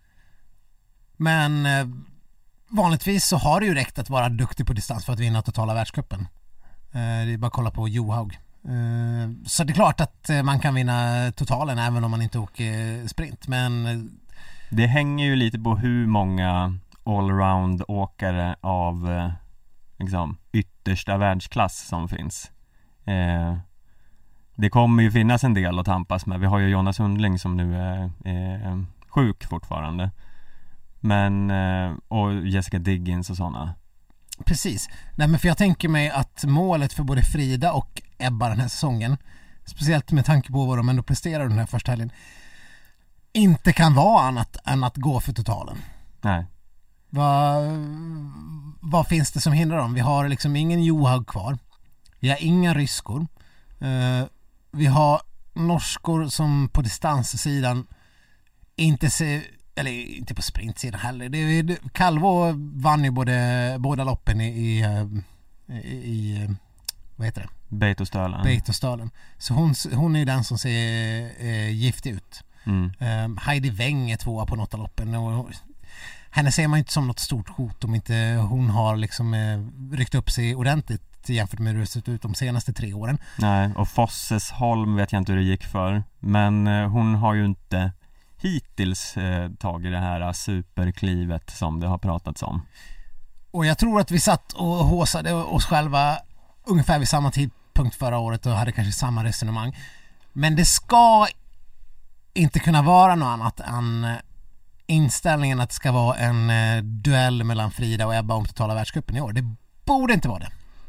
men eh, vanligtvis så har det ju räckt att vara duktig på distans för att vinna totala världscupen. Uh, det är bara att kolla på Johaug. Uh, så det är klart att uh, man kan vinna totalen även om man inte åker sprint. Men uh, det hänger ju lite på hur många allround-åkare av uh, liksom, yttersta världsklass som finns. Uh, det kommer ju finnas en del att tampas med. Vi har ju Jonas Sundling som nu är, är sjuk fortfarande. Men, och Jessica Diggins och sådana. Precis. Nej, men för jag tänker mig att målet för både Frida och Ebba den här säsongen, speciellt med tanke på vad de ändå presterar den här första helgen, inte kan vara annat än att gå för totalen. Nej. Vad, vad finns det som hindrar dem? Vi har liksom ingen Johaug kvar. Vi har inga ryskor. Uh, vi har norskor som på distanssidan inte ser, eller inte på sprintsidan heller. Det, det, Calvo vann ju både, båda loppen i, i, i, i vad heter det? Beitostölen. Beitostölen. Så hon, hon är ju den som ser eh, giftig ut. Mm. Um, Heidi Weng är tvåa på något av loppen. Och henne ser man inte som något stort hot om inte hon har liksom eh, ryckt upp sig ordentligt jämfört med hur det sett ut de senaste tre åren. Nej, och Fosses Holm vet jag inte hur det gick för. Men eh, hon har ju inte hittills eh, tagit det här superklivet som det har pratats om. Och jag tror att vi satt och håsade oss själva ungefär vid samma tidpunkt förra året och hade kanske samma resonemang. Men det ska inte kunna vara något annat än inställningen att det ska vara en eh, duell mellan Frida och Ebba om totala världscupen i år. Det borde inte vara det.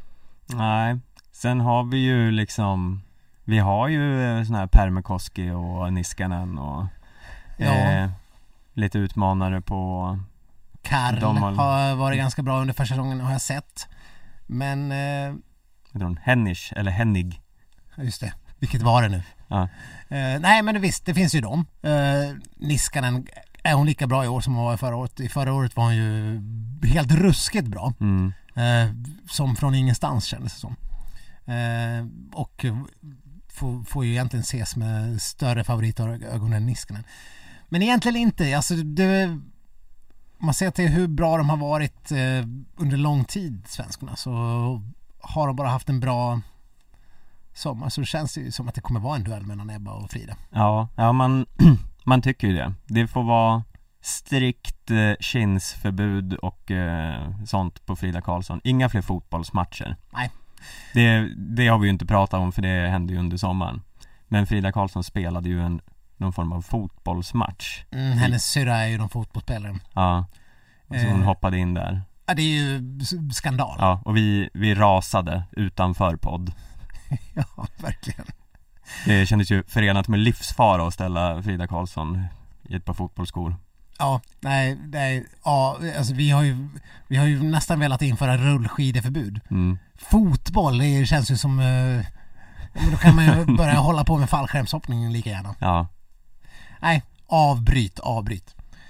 Nej, sen har vi ju liksom, vi har ju såna här Permekoski och Niskanen och Ja. eh, lite utmanare på Karl De har- har varit ganska bra under första säsongen har jag sett. Men eh, vad heter hon? Hennish eller Hennig. just det, vilket var det nu? Ja. Eh, nej men visst, det finns ju dem. Eh, Niskanen, är hon lika bra i år som hon var förra året? I förra året var hon ju helt ruskigt bra. Mm. Eh, som från ingenstans kändes det som. Eh, och får, får ju egentligen ses med större favoritögon än Niskanen. Men egentligen inte. Alltså det, man ser till hur bra de har varit eh, under lång tid, svenskarna, så har de bara haft en bra sommar, så det känns ju som att det kommer vara en duell mellan Ebba och Frida. Ja, ja man, man tycker ju det. Det får vara strikt eh, kinsförbud och eh, sånt på Frida Karlsson. Inga fler fotbollsmatcher. Nej. Det, det har vi ju inte pratat om, för det hände ju under sommaren. Men Frida Karlsson spelade ju en, någon form av fotbollsmatch. Mm, hennes syrra är ju någon fotbollsspelare. Ja, och så hon Eh. hoppade in där. Ja, det är ju s- skandal. Ja, och vi, vi rasade utanför podd. Ja, verkligen. Det kändes ju förenat med livsfara att ställa Frida Karlsson i ett par fotbollsskor. Ja, nej, nej, ja, alltså vi har ju vi har ju nästan velat införa rullskideförbud. Mm. Fotboll, det känns ju som eh, men då kan man ju börja hålla på med fallskärmshoppning lika gärna. Ja, Nej, avbryt, avbryt.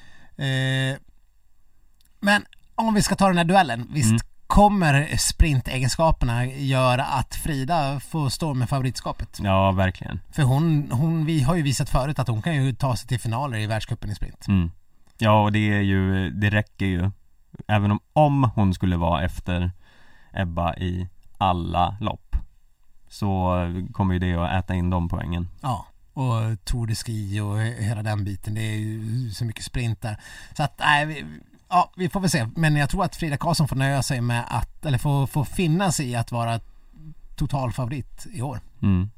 Eh, men om vi ska ta den här duellen, visst Mm. kommer sprintegenskaperna göra att Frida får stå med favoritskapet? ja verkligen. För hon, hon, vi har ju visat förut att hon kan ju ta sig till finaler i världscupen i sprint. Mm. Ja, och det är ju, det räcker ju. Även om, om hon skulle vara efter Ebba i alla lopp, så kommer ju det att äta in de poängen. Ja, och Tour de Ski och hela den biten, det är ju så mycket sprint där. Så att, nej, vi, ja, vi får väl se. Men jag tror att Frida Karlsson får nöja sig med att, eller får, får finna sig i att vara totalfavorit i år. Mm.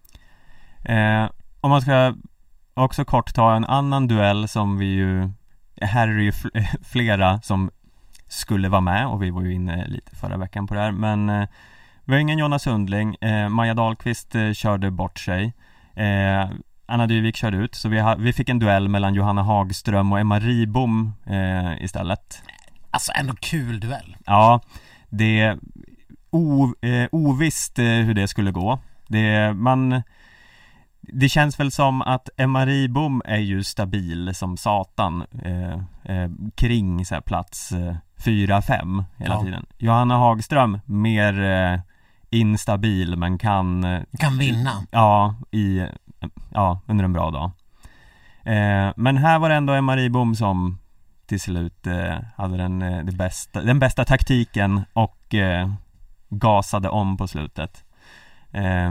Eh, om man ska också kort ta en annan duell som vi ju, här är det ju fl- flera som skulle vara med, och vi var ju inne lite förra veckan på det här, men eh, vi har ingen Jonas Sundling, eh, Maja Dahlqvist eh, körde bort sig, eh, Anna Dyvik körde ut, så vi, ha, vi fick en duell mellan Johanna Hagström och Emma Ribom eh, istället. Alltså ändå kul duell. Ja, det är o, eh, ovisst eh, hur det skulle gå. Det, man, det känns väl som att Emma Ribom är ju stabil som satan eh, eh, kring så här, plats eh, fyra fem hela Ja. tiden. Johanna Hagström mer eh, instabil, men kan eh, Kan vinna. ja, i, ja, under en bra dag. Eh, men här var det ändå Emma Ribom som till slut eh, hade den, eh, det bästa, den bästa taktiken och eh, gasade om på slutet. Eh,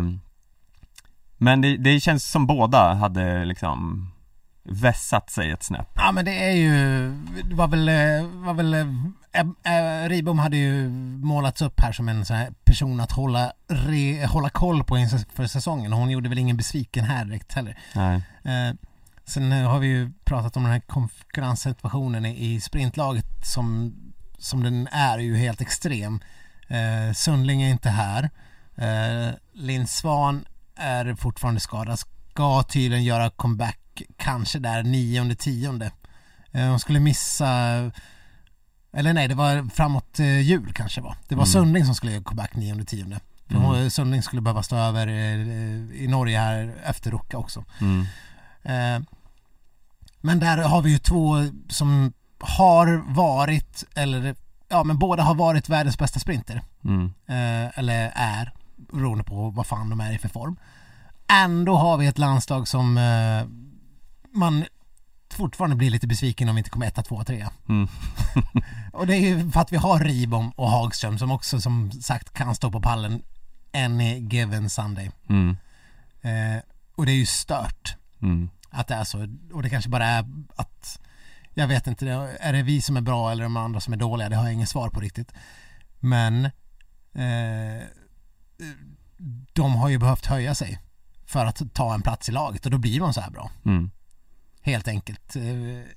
men det, det känns som båda hade liksom vässat sig ett snäpp. Ja, men det är ju, det var väl, eh, var väl äh, äh, Ribom hade ju målats upp här som en sån här person att hålla, re, hålla koll på inför säsongen. Hon gjorde väl ingen besviken här direkt heller. Nej. Eh, sen har vi ju pratat om den här konkurrenssituationen i, i sprintlaget som, som den är ju helt extrem. Eh, Sundling är inte här. Eh, Linn Svan är fortfarande skadad. Ska tydligen göra comeback kanske där nionde, tionde. Eh, hon skulle missa, eller nej, det var framåt eh, jul kanske var. Det var Mm. Sundling som skulle göra comeback nionde, tionde. För Mm. hon, Sundling skulle behöva stå över eh, i Norge här efter Ruka också. Mm. Eh, men där har vi ju två som har varit, eller ja, men båda har varit världens bästa sprinter. Mm. Eh, eller är, beroende på vad fan de är i för form. Ändå har vi ett landslag som eh, man fortfarande blir lite besviken om vi inte kommer etta, två, tre. Mm. Och det är ju för att vi har Ribom och Hagström som också som sagt kan stå på pallen any given Sunday. Mm. Eh, och det är ju stört Mm. att det är så. Och det kanske bara är att, jag vet inte, är det vi som är bra eller de andra som är dåliga? Det har jag ingen svar på riktigt. Men eh, de har ju behövt höja sig för att ta en plats i laget, och då blir de så här bra. Mm. Helt enkelt. Eh,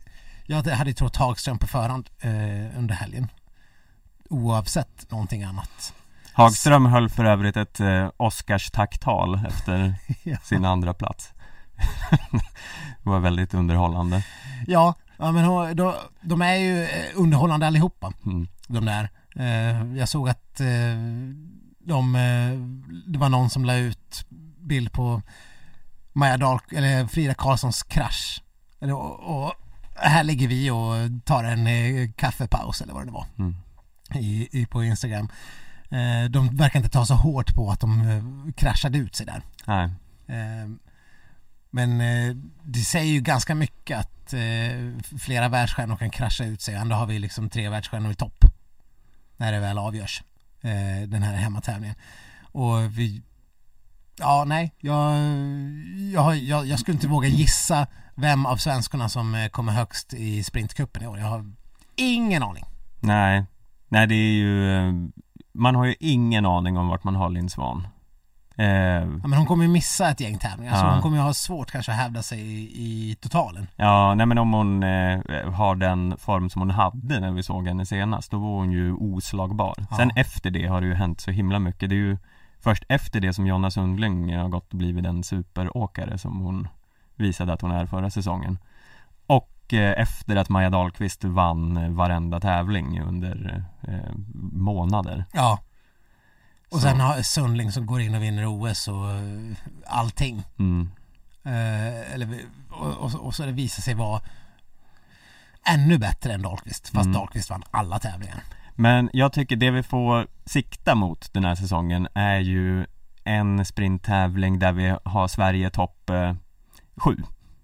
jag hade trott Hagström på förhand eh, under helgen. Oavsett någonting annat. Hagström höll för övrigt ett eh, Oscars tacktal efter ja. sin andra plats. Det var väldigt underhållande. Ja, ja men då, de är ju underhållande allihopa. Mm. De där. Eh, jag såg att eh, de, eh, det var någon som la ut bild på Maja Dahl, eller Frida Karlssons krasch. Och, och här ligger vi och tar en eh, kaffepaus eller vad det var. Mm. I, i, på Instagram. Eh, de verkar inte ta så hårt på att de eh, kraschade ut sig där. Nej. Eh, men eh, det säger ju ganska mycket att eh, flera världsstjärnor kan krascha ut sig. Ändå har vi liksom tre världsstjärnor i topp när det väl avgörs eh, den här hemmatävlingen. Och vi ja, nej jag, jag, jag, jag skulle inte våga gissa vem av svenskarna som kommer högst i sprintcupen i år. Jag har ingen aning. Nej, nej det är ju man har ju ingen aning om vart man har Linn Svan. Eh, ja, men hon kommer ju missa ett gäng tävlingar ja. Så hon kommer ju ha svårt kanske att hävda sig i, i totalen. Ja, nej men om hon eh, har den form som hon hade när vi såg henne senast, då var hon ju oslagbar. Ja. Sen efter det har det ju hänt så himla mycket. Det är ju först efter det som Jonna Sundling har gått och blivit den superåkare som hon visade att hon är förra säsongen. Och eh, efter att Maja Dahlqvist vann varenda tävling under eh, månader. Ja. Och så. Sen har Sundling som går in och vinner O S och allting. Mm. Eh, eller, och, och, och så det visar sig vara ännu bättre än Dahlqvist. Fast mm. Dahlqvist vann alla tävlingar. Men jag tycker det vi får sikta mot den här säsongen är ju en sprinttävling där vi har Sverige topp eh, sju.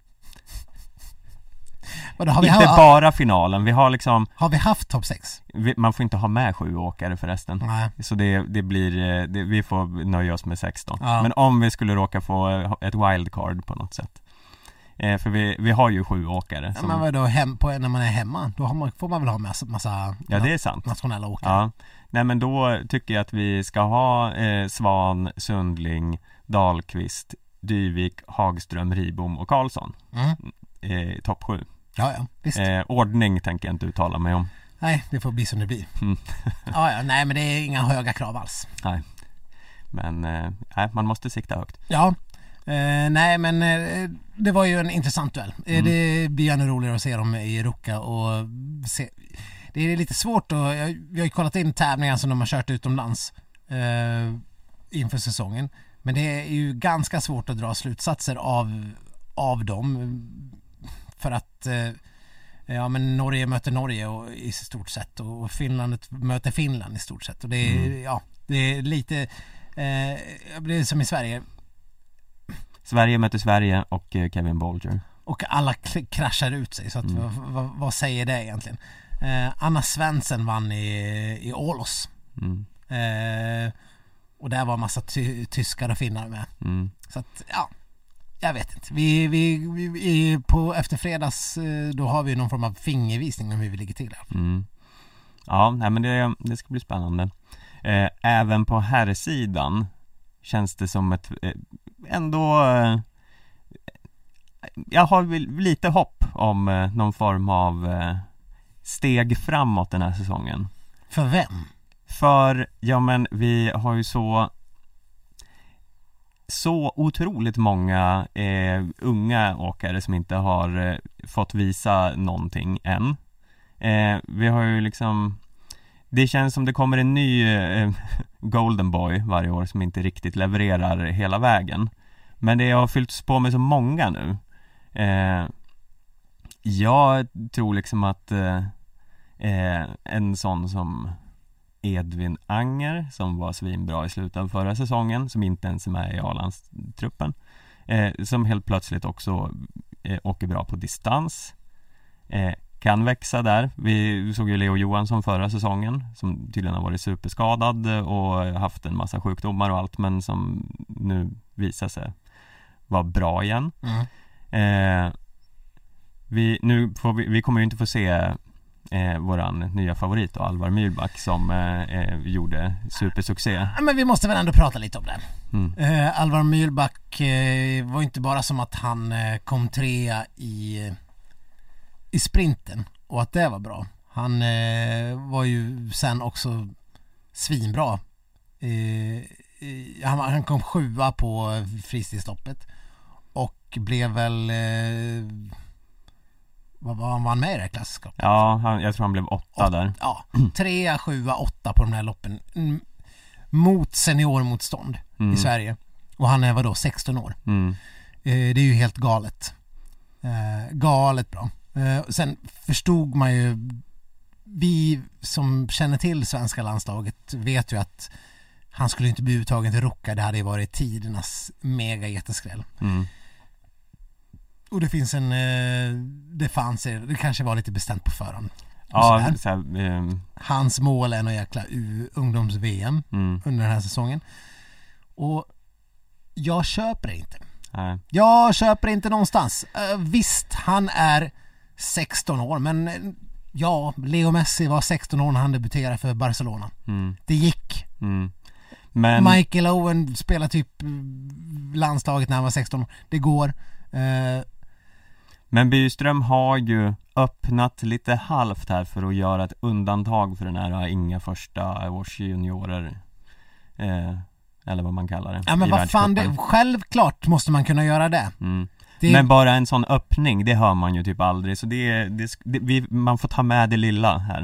Inte vi ha- bara finalen. Vi har liksom Har vi haft topp sex? Vi, man får inte ha med sju åkare förresten. Nej. Så det, det blir det, vi får nöja oss med sex då. Ja. Men om vi skulle råka få ett wildcard på något sätt. Eh, för vi, vi har ju sju åkare. Som... Ja, men vadå, hem, på, när man är hemma då har man, får man väl ha massa, massa ja, det är sant. nationella åkare. Ja. Nej, men då tycker jag att vi ska ha eh, Svan, Sundling, Dahlqvist, Dyvik, Hagström, Ribom och Karlsson. Mm. Eh, topp sju. Ja, ja, visst. Eh, ordning tänker jag inte uttala mig om. Nej, det får bli som det blir. Mm. ja, ja, nej, men det är inga höga krav alls. Nej, men eh, man måste sikta högt. Ja, eh, nej, men eh, det var ju en intressant duell. Mm. Det blir ännu roligare att se dem i Ruka och se. Det är lite svårt att, vi har ju kollat in tävlingar som de har kört utomlands eh, inför säsongen. Men det är ju ganska svårt att dra slutsatser av, av dem. För att eh, ja, men Norge möter Norge och, i stort sett och Finland möter Finland i stort sett. Och det är, mm. ja, det är lite eh, det är som i Sverige. Sverige möter Sverige och Kevin Bolger. Och alla k- kraschar ut sig. Så att, mm. vad, vad, vad säger det egentligen? Eh, Anna Svensson vann i, i Ålos. Mm. Eh, och där var en massa ty- tyskar och finnar med. Mm. Så att, ja, jag vet inte. Vi, vi, vi, vi på efter fredags då har vi någon form av fingervisning om hur vi ligger till här. Mm. Ja, nej, men det, det ska bli spännande. Eh, även på här sidan känns det som ett eh, ändå eh, jag har lite hopp om eh, någon form av eh, steg framåt den här säsongen. För vem? För, ja men vi har ju så så otroligt många eh, unga åkare som inte har eh, fått visa någonting än. Eh, vi har ju liksom, det känns som det kommer en ny eh, Golden Boy varje år som inte riktigt levererar hela vägen. Men det har fyllts på med så många nu. Eh, jag tror liksom att eh, eh, en sån som Edvin Anger som var svinbra i slutet av förra säsongen, som inte ens är med i A-landstruppen, eh, som helt plötsligt också eh, åker bra på distans, eh, kan växa där. Vi såg ju Leo Johansson förra säsongen som tydligen har varit superskadad och haft en massa sjukdomar och allt, men som nu visar sig vara bra igen. Mm. eh, vi, nu får vi, vi kommer ju inte få se Eh, våran nya favorit då, Alvar Mühlback som eh, gjorde supersuccé. Men vi måste väl ändå prata lite om det. Mm. Eh, Alvar Mühlback eh, var inte bara som att han eh, kom trea i i sprinten och att det var bra. Han eh, var ju sen också svinbra. Eh, han, han kom sjua på fristilstoppet och blev väl eh, vad var han vann med i det klassiska? Ja, han, jag tror han blev åtta, åtta där. Ja, trea, sjua, åtta på de här loppen mm, mot seniormotstånd mm. i Sverige. Och han är vadå, sexton år. Mm. Eh, det är ju helt galet. Eh, galet bra. Eh, sen förstod man ju, vi som känner till svenska landslaget vet ju att han skulle inte bli uttagen till Ruka. Det hade ju varit tidernas mega jätteskräll. Mm. Och det finns en eh, det fanns det kanske var lite bestämt på förhand. Ja, så här, eh. hans mål är någon jäkla U- ungdoms-V M mm. under den här säsongen. Och jag köper det inte. Nej. Jag köper inte någonstans. Uh, visst, han är sexton år, men ja, Leo Messi var sexton år när han debuterade för Barcelona. Mm. Det gick. Mm. Men... Michael Owen spelar typ landslaget när han var sexton år. Det går. Uh... Men Byström har ju öppnat lite halvt här för att göra ett undantag för den här inga första års juniorer. Eh, eller vad man kallar det. Ja, men vad fan, det, självklart måste man kunna göra det. Mm. det. Men bara en sån öppning, det hör man ju typ aldrig. Så det, det, det vi, man får ta med det lilla här.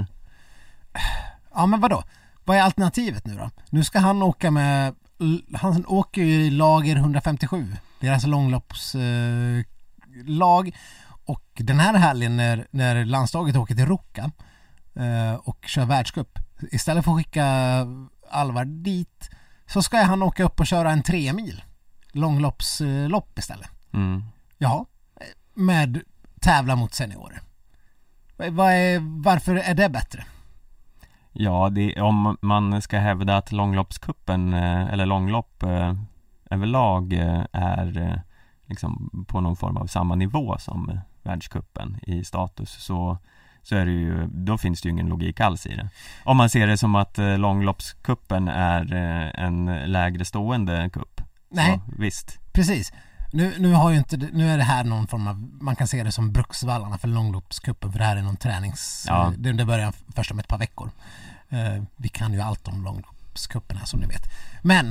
Ja, men vadå? Vad är alternativet nu då? Nu ska han åka med, han åker ju i lager hundrafemtiosju. Deras långloppslag. Eh, och den här helgen när, när landslaget åker till Ruka eh, och kör världscup, istället för att skicka Alvar dit, så ska han åka upp och köra en tre mil långloppslopp istället. Mm. Ja, med tävla mot seniorer. Vad är, varför är det bättre? Ja, det, om man ska hävda att långloppskuppen eller långlopp eh, överlag eh, är eh, liksom på någon form av samma nivå som världscupen i status, så så är det ju, då finns det ju ingen logik alls i det. Om man ser det som att eh, långloppskuppen är eh, en lägre stående kupp. Nej, så, visst. Precis. Nu, nu, har ju inte, nu är det här någon form av, man kan se det som Bruksvallarna för långloppskuppen, för det här är någon tränings, ja. det, det börjar först om ett par veckor. Uh, vi kan ju allt om långloppskuppen här som ni vet. Men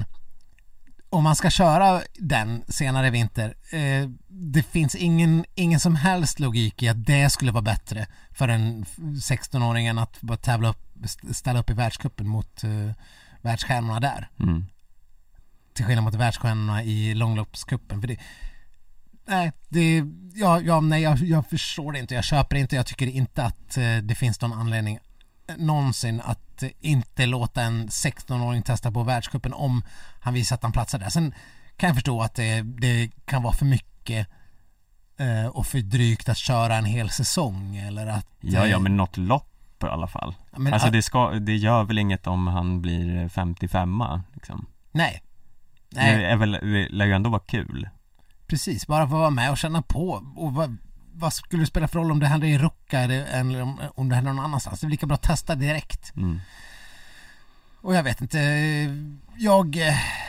om man ska köra den senare vinter, eh, det finns ingen, ingen som helst logik i att det skulle vara bättre för en sexton-åringen att bara tävla upp, ställa upp i världscupen mot eh, världsstjärnorna där. Mm. Till skillnad mot världsstjärnorna i långloppscupen. För det, nej, det, ja, ja, nej jag, jag förstår det inte, jag köper det inte, jag tycker inte att eh, det finns någon anledning någonsin att inte låta en sexton-åring testa på världscupen om han visar att han platsar där. Sen kan jag förstå att det, det kan vara för mycket eh, och för drygt att köra en hel säsong eller att... Ja, ja, men något lopp i alla fall. Men, alltså det, ska, det gör väl inget om han blir femtiofem liksom. Nej. Nej. Det är väl, det lär ju ändå vara kul. Precis, bara för att vara med och känna på. Och vad, vad skulle det spela för roll om det hände i Ruka eller om, om det hände någon annanstans? Det är lika bra att testa direkt. Mm. Och jag vet inte, jag,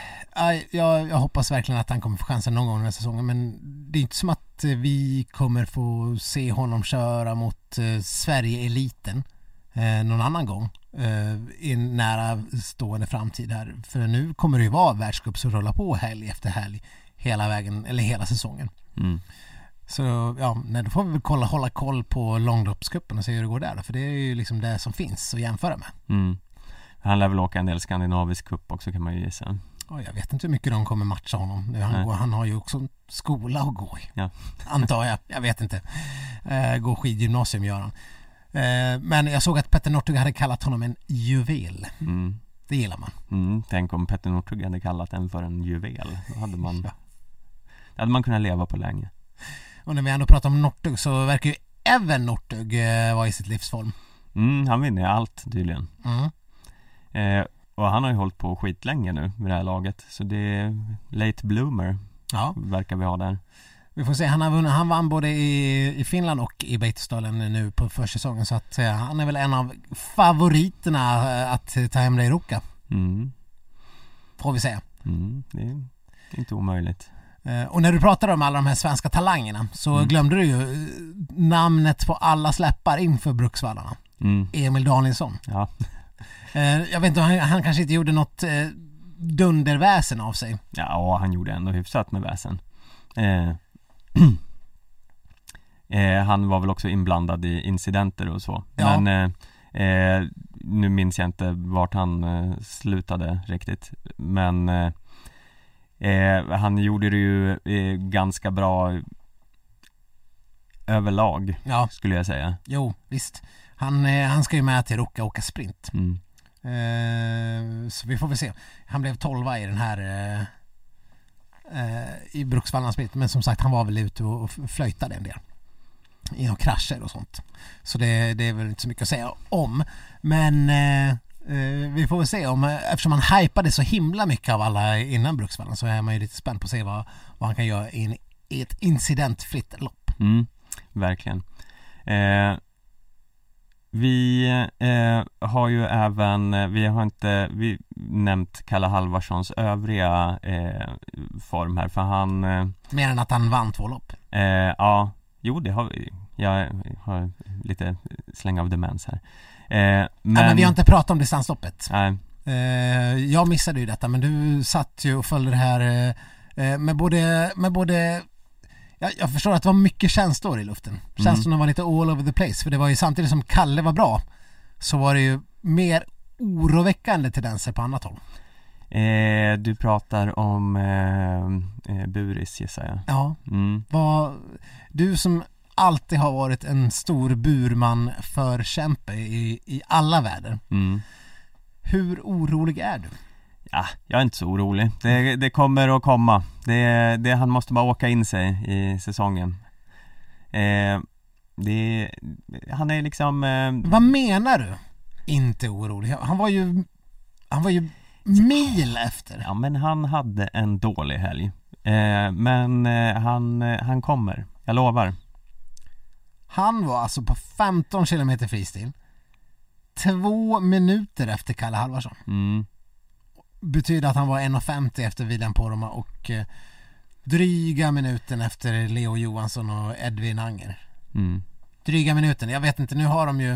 jag, jag hoppas verkligen att han kommer få chansen någon gång den här säsongen, men det är inte som att vi kommer få se honom köra mot eh, Sverige-eliten eh, någon annan gång eh, i en nära stående framtid här. För nu kommer det ju vara världscup som rullar på helg efter helg hela vägen, eller hela säsongen. Mm. Så ja, nej, då får vi väl kolla, hålla koll på långloppscupen och se hur det går där då, för det är ju liksom det som finns att jämföra med. Mm. Han lär väl åka en del skandinavisk cup också, kan man ju gissa. Oh, jag vet inte hur mycket de kommer matcha honom. Han, går, han har ju också skola att gå i. Ja. Antar jag. Jag vet inte. Eh, gå skidgymnasium gör han. Eh, men jag såg att Petter Northug hade kallat honom en juvel. Mm. Det gillar man. Mm. Tänk om Petter Northug hade kallat den för en juvel. Då hade man, ja. då hade man kunnat leva på länge. Och när vi ändå pratar om Northug så verkar ju även Northug eh, vara i sitt livsform. Mm, han vinner allt tydligen. Mm. Eh, och han har ju hållit på skitlänge nu med det här laget. Så det är late bloomer, ja. Verkar vi ha där. Vi får se, han, har vunnit, han vann både i, i Finland och i Beitosdalen nu på försäsongen. Så att eh, han är väl en av favoriterna eh, att ta hem det i Ruka. Mm. Får vi säga. Mm, det är inte omöjligt. Eh, och när du pratar om alla de här svenska talangerna så Mm. glömde du ju eh, namnet på alla släppar inför Bruksvallarna. Mm. Emil Danielsson. Ja. Eh, jag vet inte, han, han kanske inte gjorde något eh, dunderväsen av sig. Ja, han gjorde ändå hyfsat med väsen. Eh, eh, han var väl också inblandad i incidenter och så. Ja. Men eh, eh, nu minns jag inte vart han eh, slutade riktigt. Men eh, eh, han gjorde det ju eh, ganska bra överlag, Ja, skulle jag säga. jo, visst. Han, eh, han ska ju med till Ruka och åka sprint. Mm. Eh, så vi får väl se. Han blev tolva i den här eh, eh, i Bruksvallarnas sprint. Men som sagt, han var väl ute och och flöjtade en del i några krascher och sånt. Så det, det är väl inte så mycket att säga om. Men eh, eh, vi får väl se om, eh, eftersom han hypade så himla mycket av alla innan Bruksvallarna, så är man ju lite spänd på att se vad, vad han kan göra i, en, i ett incidentfritt lopp. Mm, verkligen. Eh, vi eh, har ju även, vi har inte vi nämnt Kalle Halvarssons övriga eh, form här, för han eh, Mer än att han vann två lopp. eh, ja, jo det har vi. Jag har lite släng av demens här. Eh, men, Ja, men vi har inte pratat om distansloppet. Nej. Eh, jag missade ju detta, men du satt ju och följde det här eh, med både, med både jag, jag förstår att det var mycket känslor i luften. Känslorna Mm. var lite all over the place, för det var ju samtidigt som Kalle var bra, så var det ju mer oroväckande tendenser på annat håll. Eh, du pratar om eh, eh, Buris, gissar jag. Ja, Mm. vad, du som alltid har varit en stor burman förkämpe i, i alla världar. Mm. Hur orolig är du? Ja, jag är inte så orolig. Det, det kommer att komma. Det, det, han måste bara åka in sig i säsongen. Eh, det, han är liksom... Eh, Vad menar du? Inte orolig. Han var ju han var ju mil efter. ja, men han hade en dålig helg. Eh, men eh, han, eh, han kommer. Jag lovar. Han var alltså på femton kilometer fristil. Två minuter efter Kalle Halvarsson. Mm. Betyder att han var en femtio efter William Poromaa och eh, dryga minuten efter Leo Johansson och Edvin Anger. Mm. Dryga minuten. Jag vet inte, nu har de ju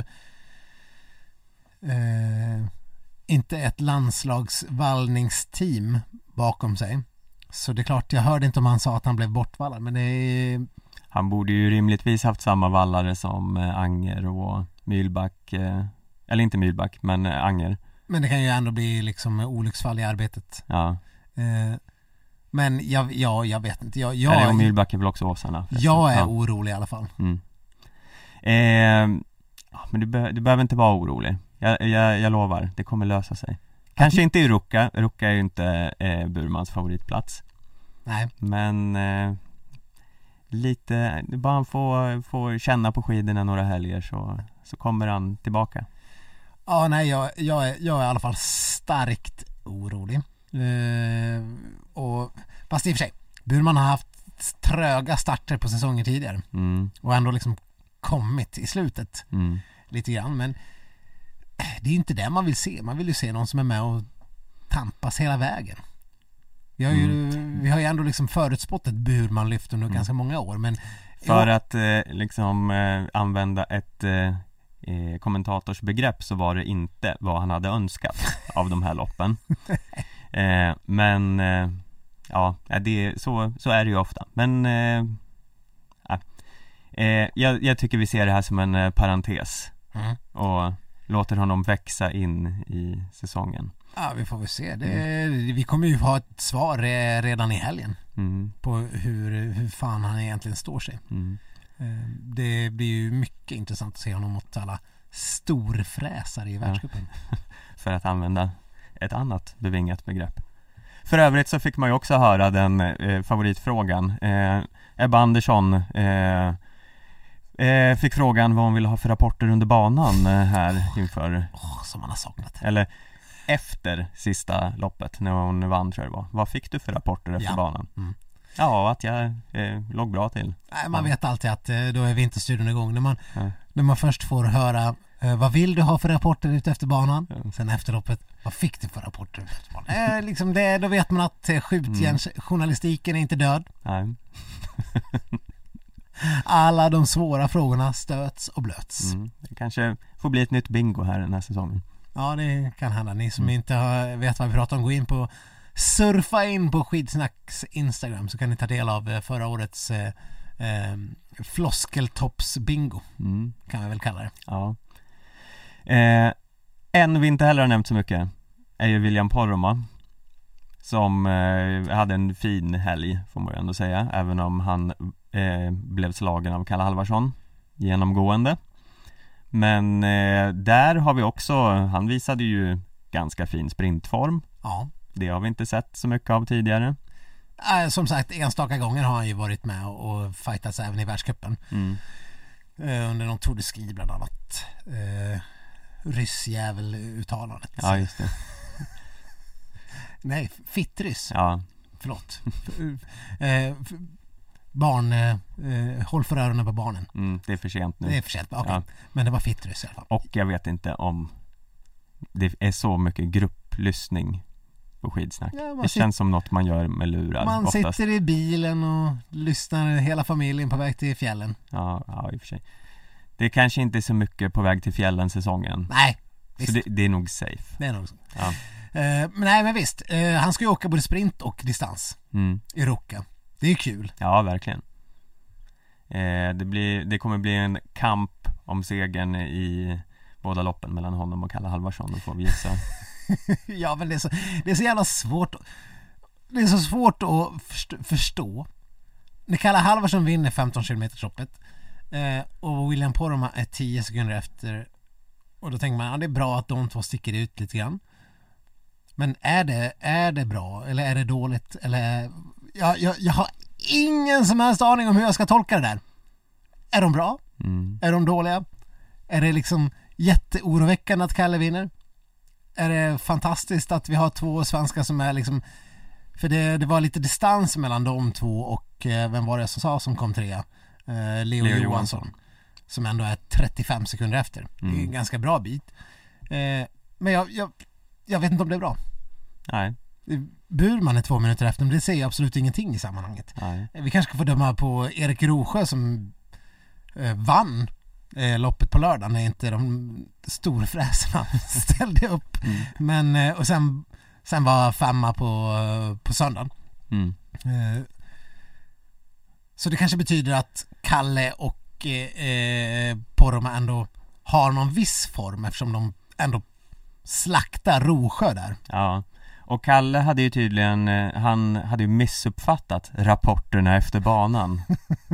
eh, inte ett landslagsvallningsteam bakom sig. Så det är klart, jag hörde inte om han sa att han blev bortvallad, men det är... Han borde ju rimligtvis haft samma vallare som eh, Anger och Mylback. Eh, eller inte Mylback, men eh, Anger. Men det kan ju ändå bli liksom olycksfall i arbetet. Ja. Eh, men jag, ja, jag vet inte. Jag, jag, Eller och Mylback är väl också Åsarna. förresten. jag är Ja. orolig i alla fall. Mm. Eh, ja, men du, be- du behöver inte vara orolig. Jag, jag, jag lovar, det kommer lösa sig. Kanske inte i Ruka. Ruka är ju inte eh, Burmans favoritplats. Nej. Men eh, lite, bara han får, får känna på skidorna några helger, så, så kommer han tillbaka. Ja, nej, jag, jag, är, jag är i alla fall starkt orolig. Eh, och, fast i och för sig, Burman har haft tröga starter på säsonger tidigare. Mm, Och ändå liksom kommit i slutet mm, lite grann. Men det är inte det man vill se. Man vill ju se någon som är med och tampas hela vägen. Vi har ju, vi har ju ändå liksom förutspått ett Burman-lyft under Mm. ganska många år. Men För att eh, liksom eh, använda ett eh, eh, kommentatorsbegrepp, så var det inte vad han hade önskat av de här loppen. Eh, men eh, ja, det, så, så är det ju ofta. Men eh, eh, jag, jag tycker vi ser det här som en eh, parentes Mm. och låter honom växa in i säsongen. Ja, vi får väl se. Det, vi kommer ju ha ett svar eh, redan i helgen Mm, på hur, hur fan han egentligen står sig. mm. Eh, Det blir ju mycket intressant att se honom mot alla storfräsare i världscupen. För att använda ett annat bevingat begrepp. För övrigt så fick man ju också höra den eh, favoritfrågan. Eh, Ebba Andersson eh, eh, fick frågan vad hon ville ha för rapporter under banan eh, här inför, Åh, som man har saknat. eller efter sista loppet när hon vann, tror jag det var. Vad fick du för rapporter efter Ja. banan? Mm. Ja, att jag eh, låg bra till. Nej, man Ja. vet alltid att eh, då är vinterstudion igång. När man, Ja. när man först får höra Eh, vad vill du ha för rapporter ute efter banan? Mm. Sen efter loppet, vad fick du för rapporter ute efter banan? Eh, liksom det, då vet man att eh, skjutjärnsjournalistiken är inte död. Nej. Alla de svåra frågorna stöts och blöts. Mm. Det kanske får bli ett nytt bingo här den här säsongen. Ja, det kan hända. Ni som mm. inte har, vet vad vi pratar om, gå in på surfa in på Skidsnacks Instagram så kan ni ta del av förra årets eh, eh, floskeltops bingo. Mm. Kan vi väl kalla det. Ja. Eh, en vi inte heller har nämnt så mycket är ju William Poromaa, som eh, hade en fin helg får man ju ändå säga, även om han eh, blev slagen av Kalle Halvarsson genomgående. Men eh, där har vi också, han visade ju ganska fin sprintform. Ja. Det har vi inte sett så mycket av tidigare. Äh, som sagt, enstaka gånger har han ju varit med och fightats även i världscupen. Mm. Eh, under någon Tour de Ski bland annat. Eh, ryssjävel-uttalandet. Ja, just det. Nej, fittryss. Ja. Förlåt. eh, barn, eh, håll för öronen på barnen. Mm, det är för sent nu. Det är för sent, okej. Okay. Ja. Men det var fittryss i alla fall. Och jag vet inte om det är så mycket grupplyssning på Skidsnack. Ja, det känns som något man gör med lurar. Man oftast. Sitter i bilen och lyssnar hela familjen på väg till fjällen. Ja, ja, i och för sig. Det är kanske inte så mycket på väg till fjällen säsongen. Nej, visst. Så det, det är nog safe. Det är nog så. Ja. Uh, men nej, men visst. Uh, han ska ju åka både sprint och distans mm. i Ruka. Det är ju kul. Ja, verkligen. Eh, det, blir, det kommer bli en kamp om segern i båda loppen mellan honom och Kalle Halvarsson, då får vi gissa. Ja, men det är, så, det är så jävla svårt. Det är så svårt att förstå. förstå. När Kalle Halvarsson vinner femton kilometer loppet eh, och William Poromaa är tio sekunder efter, och då tänker man, ja, det är bra att de två sticker ut lite grann. Men är det, är det bra eller är det dåligt? Eller, jag, jag, jag har ingen som helst aning om hur jag ska tolka det där. Är de bra? Mm. Är de dåliga? Är det liksom jätteoroväckande att Kalle vinner? Är det fantastiskt att vi har två svenskar som är liksom, för det, det var lite distans mellan de två och eh, vem var det som sa som kom trea? Eh, Leo, Leo Johansson, Johansson som ändå är trettiofem sekunder efter. Mm. Det är en ganska bra bit. Eh, men jag, jag, jag vet inte om det är bra. Nej. Burman är två minuter efter, men det säger absolut ingenting i sammanhanget. Nej. Vi kanske ska få döma på Erik Rosjö som eh, vann eh, loppet på lördag när inte de storfräserna ställde upp. Mm. Men, eh, och sen, sen var femma på, eh, på söndagen. Mm. Eh, så det kanske betyder att Kalle och eh, Poromaa ändå har någon viss form eftersom de ändå slaktar Rosjö där. Ja. Och Kalle hade ju tydligen, han hade ju missuppfattat rapporterna efter banan.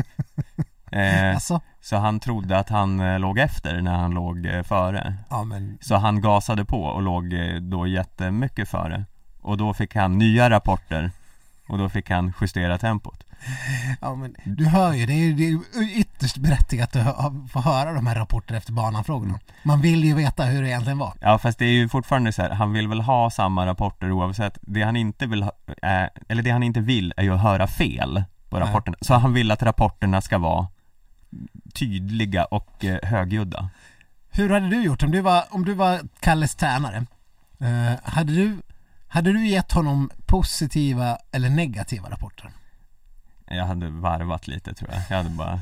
eh, alltså? Så han trodde att han eh, låg efter när han låg eh, före. Ja, men... Så han gasade på och låg eh, då jättemycket före. Och då fick han nya rapporter. Och då fick han justera tempot. Ja, men du hör ju, det är ju, det är ju ytterst berättigat att få höra de här rapporterna efter banan-frågorna. Man vill ju veta hur det egentligen var. Ja, fast det är ju fortfarande så här, han vill väl ha samma rapporter oavsett. Det han inte vill ha, är, eller det han inte vill är ju att höra fel på rapporterna. Så han vill att rapporterna ska vara tydliga och eh, högljudda. Hur hade du gjort om du var, om du var Kalles tränare? Eh, hade du hade du gett honom positiva eller negativa rapporter? Jag hade varvat lite, tror jag. Jag hade bara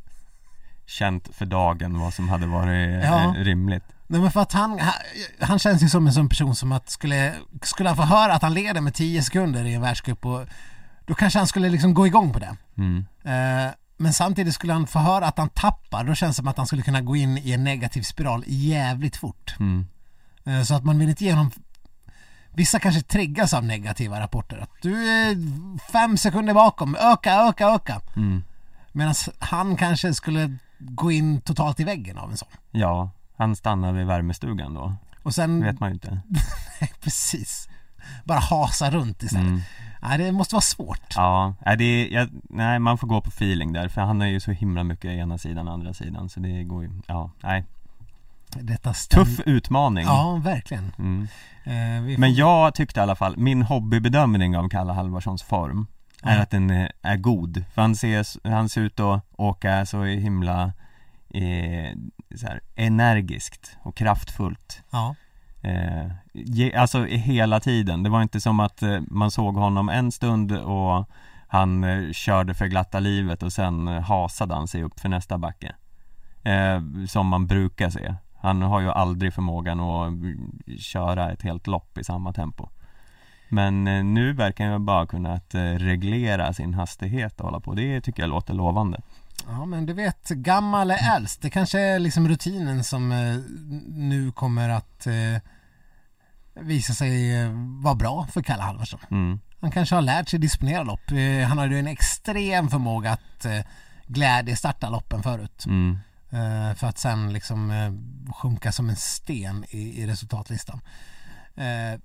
känt för dagen vad som hade varit ja. rimligt. Nej, men för att han, han känns ju som en sån person som att skulle, skulle han få höra att han leder med tio sekunder i en världscup, och då kanske han skulle liksom gå igång på det. Mm. Eh, men samtidigt skulle han få höra att han tappar, då känns det som att han skulle kunna gå in i en negativ spiral jävligt fort. Mm. Eh, så att man vill inte ge honom. Vissa kanske triggas av negativa rapporter. Att du är fem sekunder bakom. Öka, öka, öka. Mm. Medan han kanske skulle gå in totalt i väggen av en sån. Ja, han stannar vid värmestugan då. Och sen... vet man ju inte. Nej, precis. Bara hasa runt istället. Mm. Nej, det måste vara svårt. Ja, det är, jag, nej, man får gå på feeling där. För han är ju så himla mycket ena sidan och andra sidan. Så det går ju, ja, nej. Detta stäm... Tuff utmaning. Ja, verkligen. Mm. Eh, vi får... Men jag tyckte i alla fall, min hobbybedömning av Kalle Halvarssons form är mm. att den är, är god. För han ser, han ser ut att åka så himla eh, så här, energiskt och kraftfullt. Ja. Eh, ge, alltså hela tiden. Det var inte som att eh, man såg honom en stund och han eh, körde för glatta livet och sen eh, hasade han sig upp för nästa backe. Eh, som man brukar se. Han har ju aldrig förmågan att köra ett helt lopp i samma tempo. Men eh, nu verkar han bara kunna att eh, reglera sin hastighet och hålla på. Det tycker jag låter lovande. Ja, men du vet, gammal är äldst. Det kanske är liksom rutinen som eh, nu kommer att eh, visa sig eh, vara bra för Kalle Halvarsson. Mm. Han kanske har lärt sig disponera lopp. Eh, han har ju en extrem förmåga att eh, glädje starta loppen förut. Mm. Eh, för att sen liksom eh, sjunka som en sten i, i resultatlistan. Eh,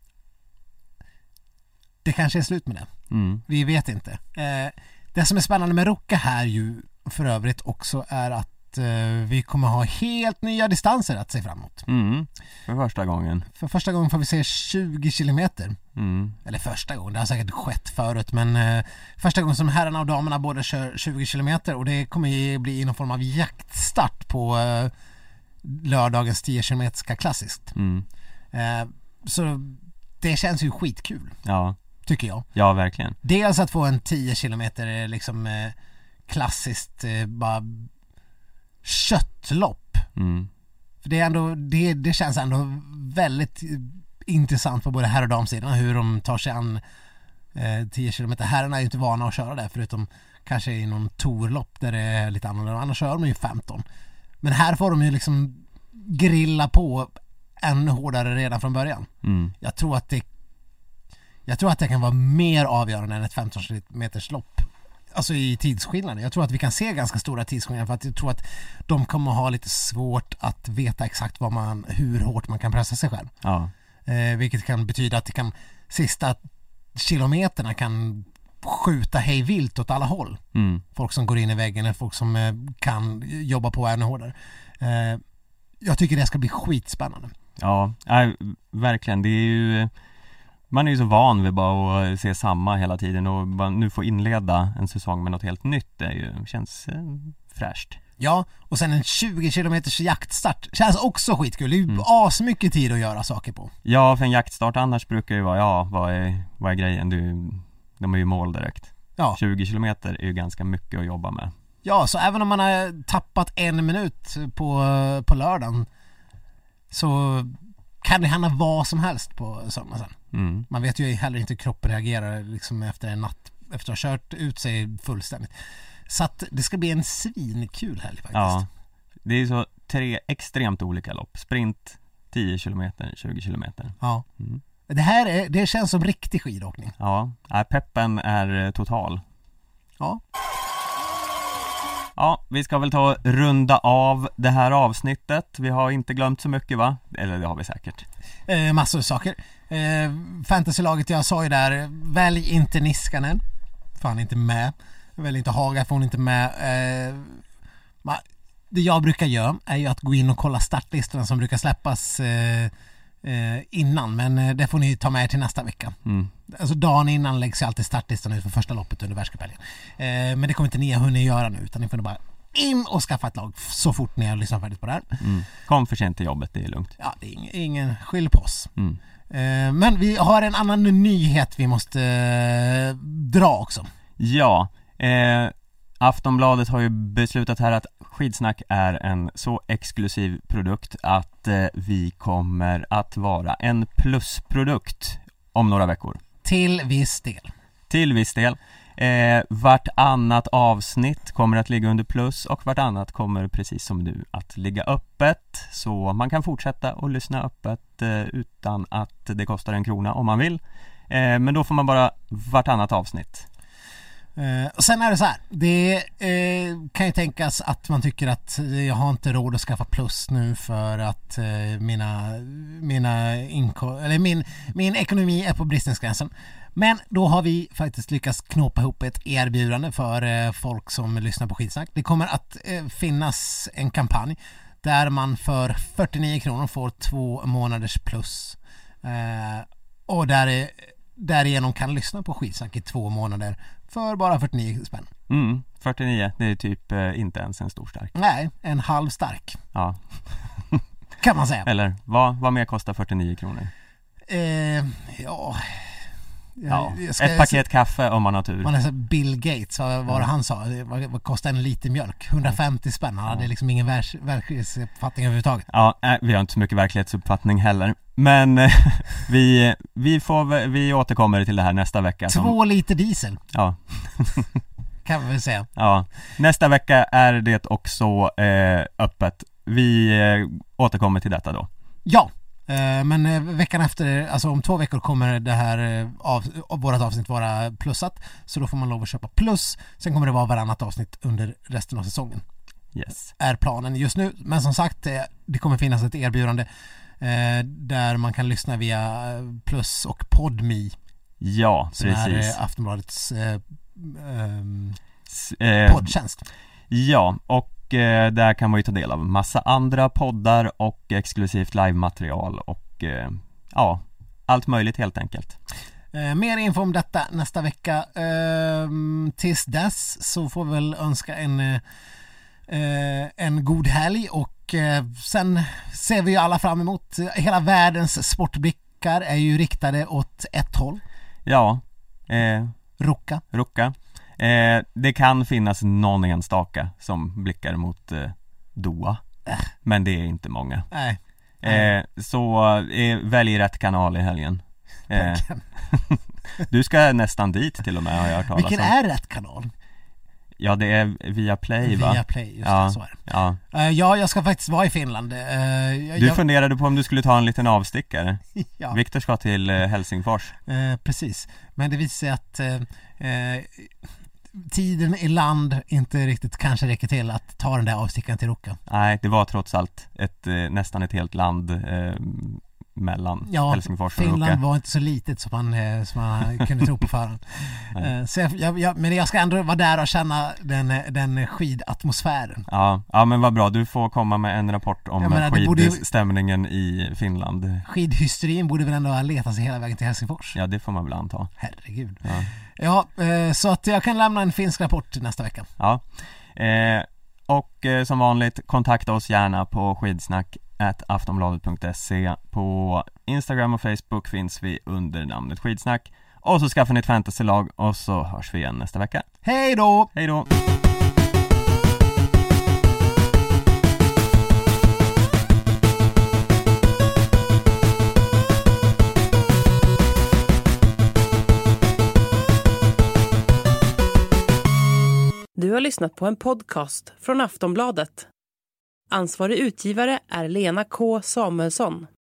det kanske är slut med det. Mm. Vi vet inte. Eh, det som är spännande med Ruka här ju för övrigt också är att eh, vi kommer ha helt nya distanser att se framåt. Mm. För första gången. För första gången får vi se tjugo kilometer. Mm. Eller första gången, det har säkert skett förut, men eh, första gången som herrarna och damerna både kör tjugo kilometer, och det kommer ju bli någon form av jaktstart på eh, lördagens tio kilometer klassiskt. Mm. Eh, så det känns ju skitkul. Ja. Tycker jag. Ja, verkligen. Dels att få en tio kilometer liksom eh, klassiskt eh, bara köttlopp. Mm. För det är ändå det, det känns ändå väldigt intressant på både herr- och damsidan hur de tar sig an eh, tio kilometer. Herrarna är ju inte vana att köra det förutom kanske i någon torlopp där det är lite annorlunda. Annars kör de ju femton. Men här får de ju liksom grilla på ännu hårdare redan från början. Mm. Jag tror att det Jag tror att det kan vara mer avgörande än ett femton meters lopp. Alltså i tidsskillnaden. Jag tror att vi kan se ganska stora tidsskillnader för att jag tror att de kommer ha lite svårt att veta exakt vad man, hur hårt man kan pressa sig själv. Ja. Eh, vilket kan betyda att det kan sista kilometerna kan skjuta hej vilt åt alla håll. Mm. Folk som går in i väggen eller folk som eh, kan jobba på ännu hårdare. Eh, jag tycker det ska bli skitspännande. Ja, nej, verkligen. Det är ju... Man är ju så van vid bara att se samma hela tiden och bara nu få inleda en säsong med något helt nytt, det är ju, känns eh, fräscht. Ja, och sen en tjugo kilometers jaktstart känns också skitkul. Det är ju Mm. asmycket tid att göra saker på. Ja, för en jaktstart annars brukar ju vara, ja, vad är, vad är grejen? Du, de är ju mål direkt. Ja. tjugo kilometer är ju ganska mycket att jobba med. Ja, så även om man har tappat en minut på, på lördagen så kan det hända vad som helst på söndag sen. Mm. Man vet ju heller inte hur kroppen reagerar liksom efter en natt, efter att ha kört ut sig fullständigt. Så att det ska bli en svinkul helg faktiskt. Ja, det är så tre extremt olika lopp. Sprint, tio kilometer, tjugo kilometer. Ja. Mm. Det här är, det känns som riktig skidåkning. Ja, nej, peppen är eh, total. Ja. Ja, vi ska väl ta och runda av det här avsnittet. Vi har inte glömt så mycket, va? Eller det har vi säkert. Eh, massor av saker. Eh, fantasylaget, jag sa ju där, välj inte Niskanen. Fan inte med. Välj inte Haga, får hon inte med. Eh, ma, det jag brukar göra är ju att gå in och kolla startlistorna som brukar släppas eh, eh, innan. Men eh, det får ni ta med er till nästa vecka. Mm. Alltså dagen innan läggs ju alltid startlistan ut för första loppet under världscuphelgen. Eh, men det kommer inte ni ha hunnit göra nu, utan ni får bara in och skaffa ett lag så fort ni har lyssnat färdigt på det här. Mm. Kom för sent till jobbet, det är lugnt. Ja, det är ingen, ingen skyll på oss. Mm. Eh, men vi har en annan nyhet vi måste eh, dra också. Ja, eh, Aftonbladet har ju beslutat här att Skidsnack är en så exklusiv produkt att eh, vi kommer att vara en plusprodukt om några veckor. Till viss del. Till viss del. Eh, vartannat avsnitt kommer att ligga under plus och vartannat kommer precis som du att ligga öppet. Så man kan fortsätta och lyssna öppet eh, utan att det kostar en krona om man vill. Eh, men då får man bara vartannat avsnitt. Eh, och sen är det så här, det eh, kan ju tänkas att man tycker att jag har inte råd att skaffa plus nu för att eh, mina, mina inko- eller min, min ekonomi är på bristningsgränsen. Men då har vi faktiskt lyckats knåpa ihop ett erbjudande för eh, folk som lyssnar på Skidsnack. Det kommer att eh, finnas en kampanj där man för fyrtionio kronor får två månaders plus. Eh, och där är därigenom kan lyssna på Skidsnack i två månader för bara fyrtionio spänn. Mm, fyrtionio, det är typ eh, inte ens en stor stark. Nej, en halv stark. Ja. Kan man säga. Eller, vad, vad mer kostar fyrtionio kronor? Eh, ja... Ja, Jag ska, ett paket kaffe om man har tur. Man är så Bill Gates, vad var det han sa? Vad, vad kostar en liter mjölk? hundrafemtio spänn. Han hade liksom ingen världs, verklighetsuppfattning överhuvudtaget. Ja, äh, vi har inte så mycket verklighetsuppfattning heller. Men äh, vi, vi, får, vi återkommer till det här nästa vecka. Två som, liter diesel. Ja. Kan man väl säga. Ja. Nästa vecka är det också äh, öppet. Vi äh, återkommer till detta då. Ja. Men eh, veckan efter, alltså om två veckor kommer det här av, vårat avsnitt vara plussat, så då får man lov att köpa plus. Sen kommer det vara varannat avsnitt under resten av säsongen. Yes. Är planen just nu. Men som sagt, det kommer finnas ett erbjudande eh, där man kan lyssna via Plus och Podme. Ja, som precis. är Aftonbladets eh, eh, eh, poddtjänst. Ja, och där kan man ju ta del av massa andra poddar och exklusivt live-material och eh, ja, allt möjligt helt enkelt. Eh, mer info om detta nästa vecka. Eh, tills dess så får vi väl önska en, eh, en god helg och eh, sen ser vi ju alla fram emot. Hela världens sportblickar är ju riktade åt ett håll. Ja. Eh, Ruka. Ruka. Eh, det kan finnas någon enstaka som blickar mot eh, Doha, äh. men det är inte många. Nej. Eh, så eh, välj rätt kanal i helgen. Eh, du ska nästan dit till och med, har jag hört talas om. Vilken är rätt kanal? Ja, det är via Play, va? Via Play, just ja, det, så är det. Ja. Uh, ja, jag ska faktiskt vara i Finland. Uh, jag, du jag... funderade på om du skulle ta en liten avstickare. Ja. Viktor ska till uh, Helsingfors. Uh, precis, men det visar sig att uh, uh, tiden i land inte riktigt kanske räcker till att ta den där avstickaren till Ruka. Nej, det var trots allt ett, uh, nästan ett helt land uh, mellan ja, Helsingfors och Finland Ruka. var inte så litet som man, uh, som man kunde tro på förhand. uh, så jag, jag, jag, men jag ska ändå vara där och känna den, den skidatmosfären. Ja, ja, men vad bra. Du får komma med en rapport om menar, skidstämningen ju... i Finland. Skidhysterin borde väl ändå ha letat sig hela vägen till Helsingfors. Ja, det får man väl anta. Herregud. Ja, ja eh, så att jag kan lämna en finsk rapport nästa vecka. Ja, eh, och eh, som vanligt, kontakta oss gärna på skidsnack at aftonbladet punkt se. På Instagram och Facebook finns vi under namnet Skidsnack. Och så skaffar ni ett fantasylag och så hörs vi igen nästa vecka. Hej då! Hej då! Du har lyssnat på en podcast från Aftonbladet. Ansvarig utgivare är Lena K. Samuelsson.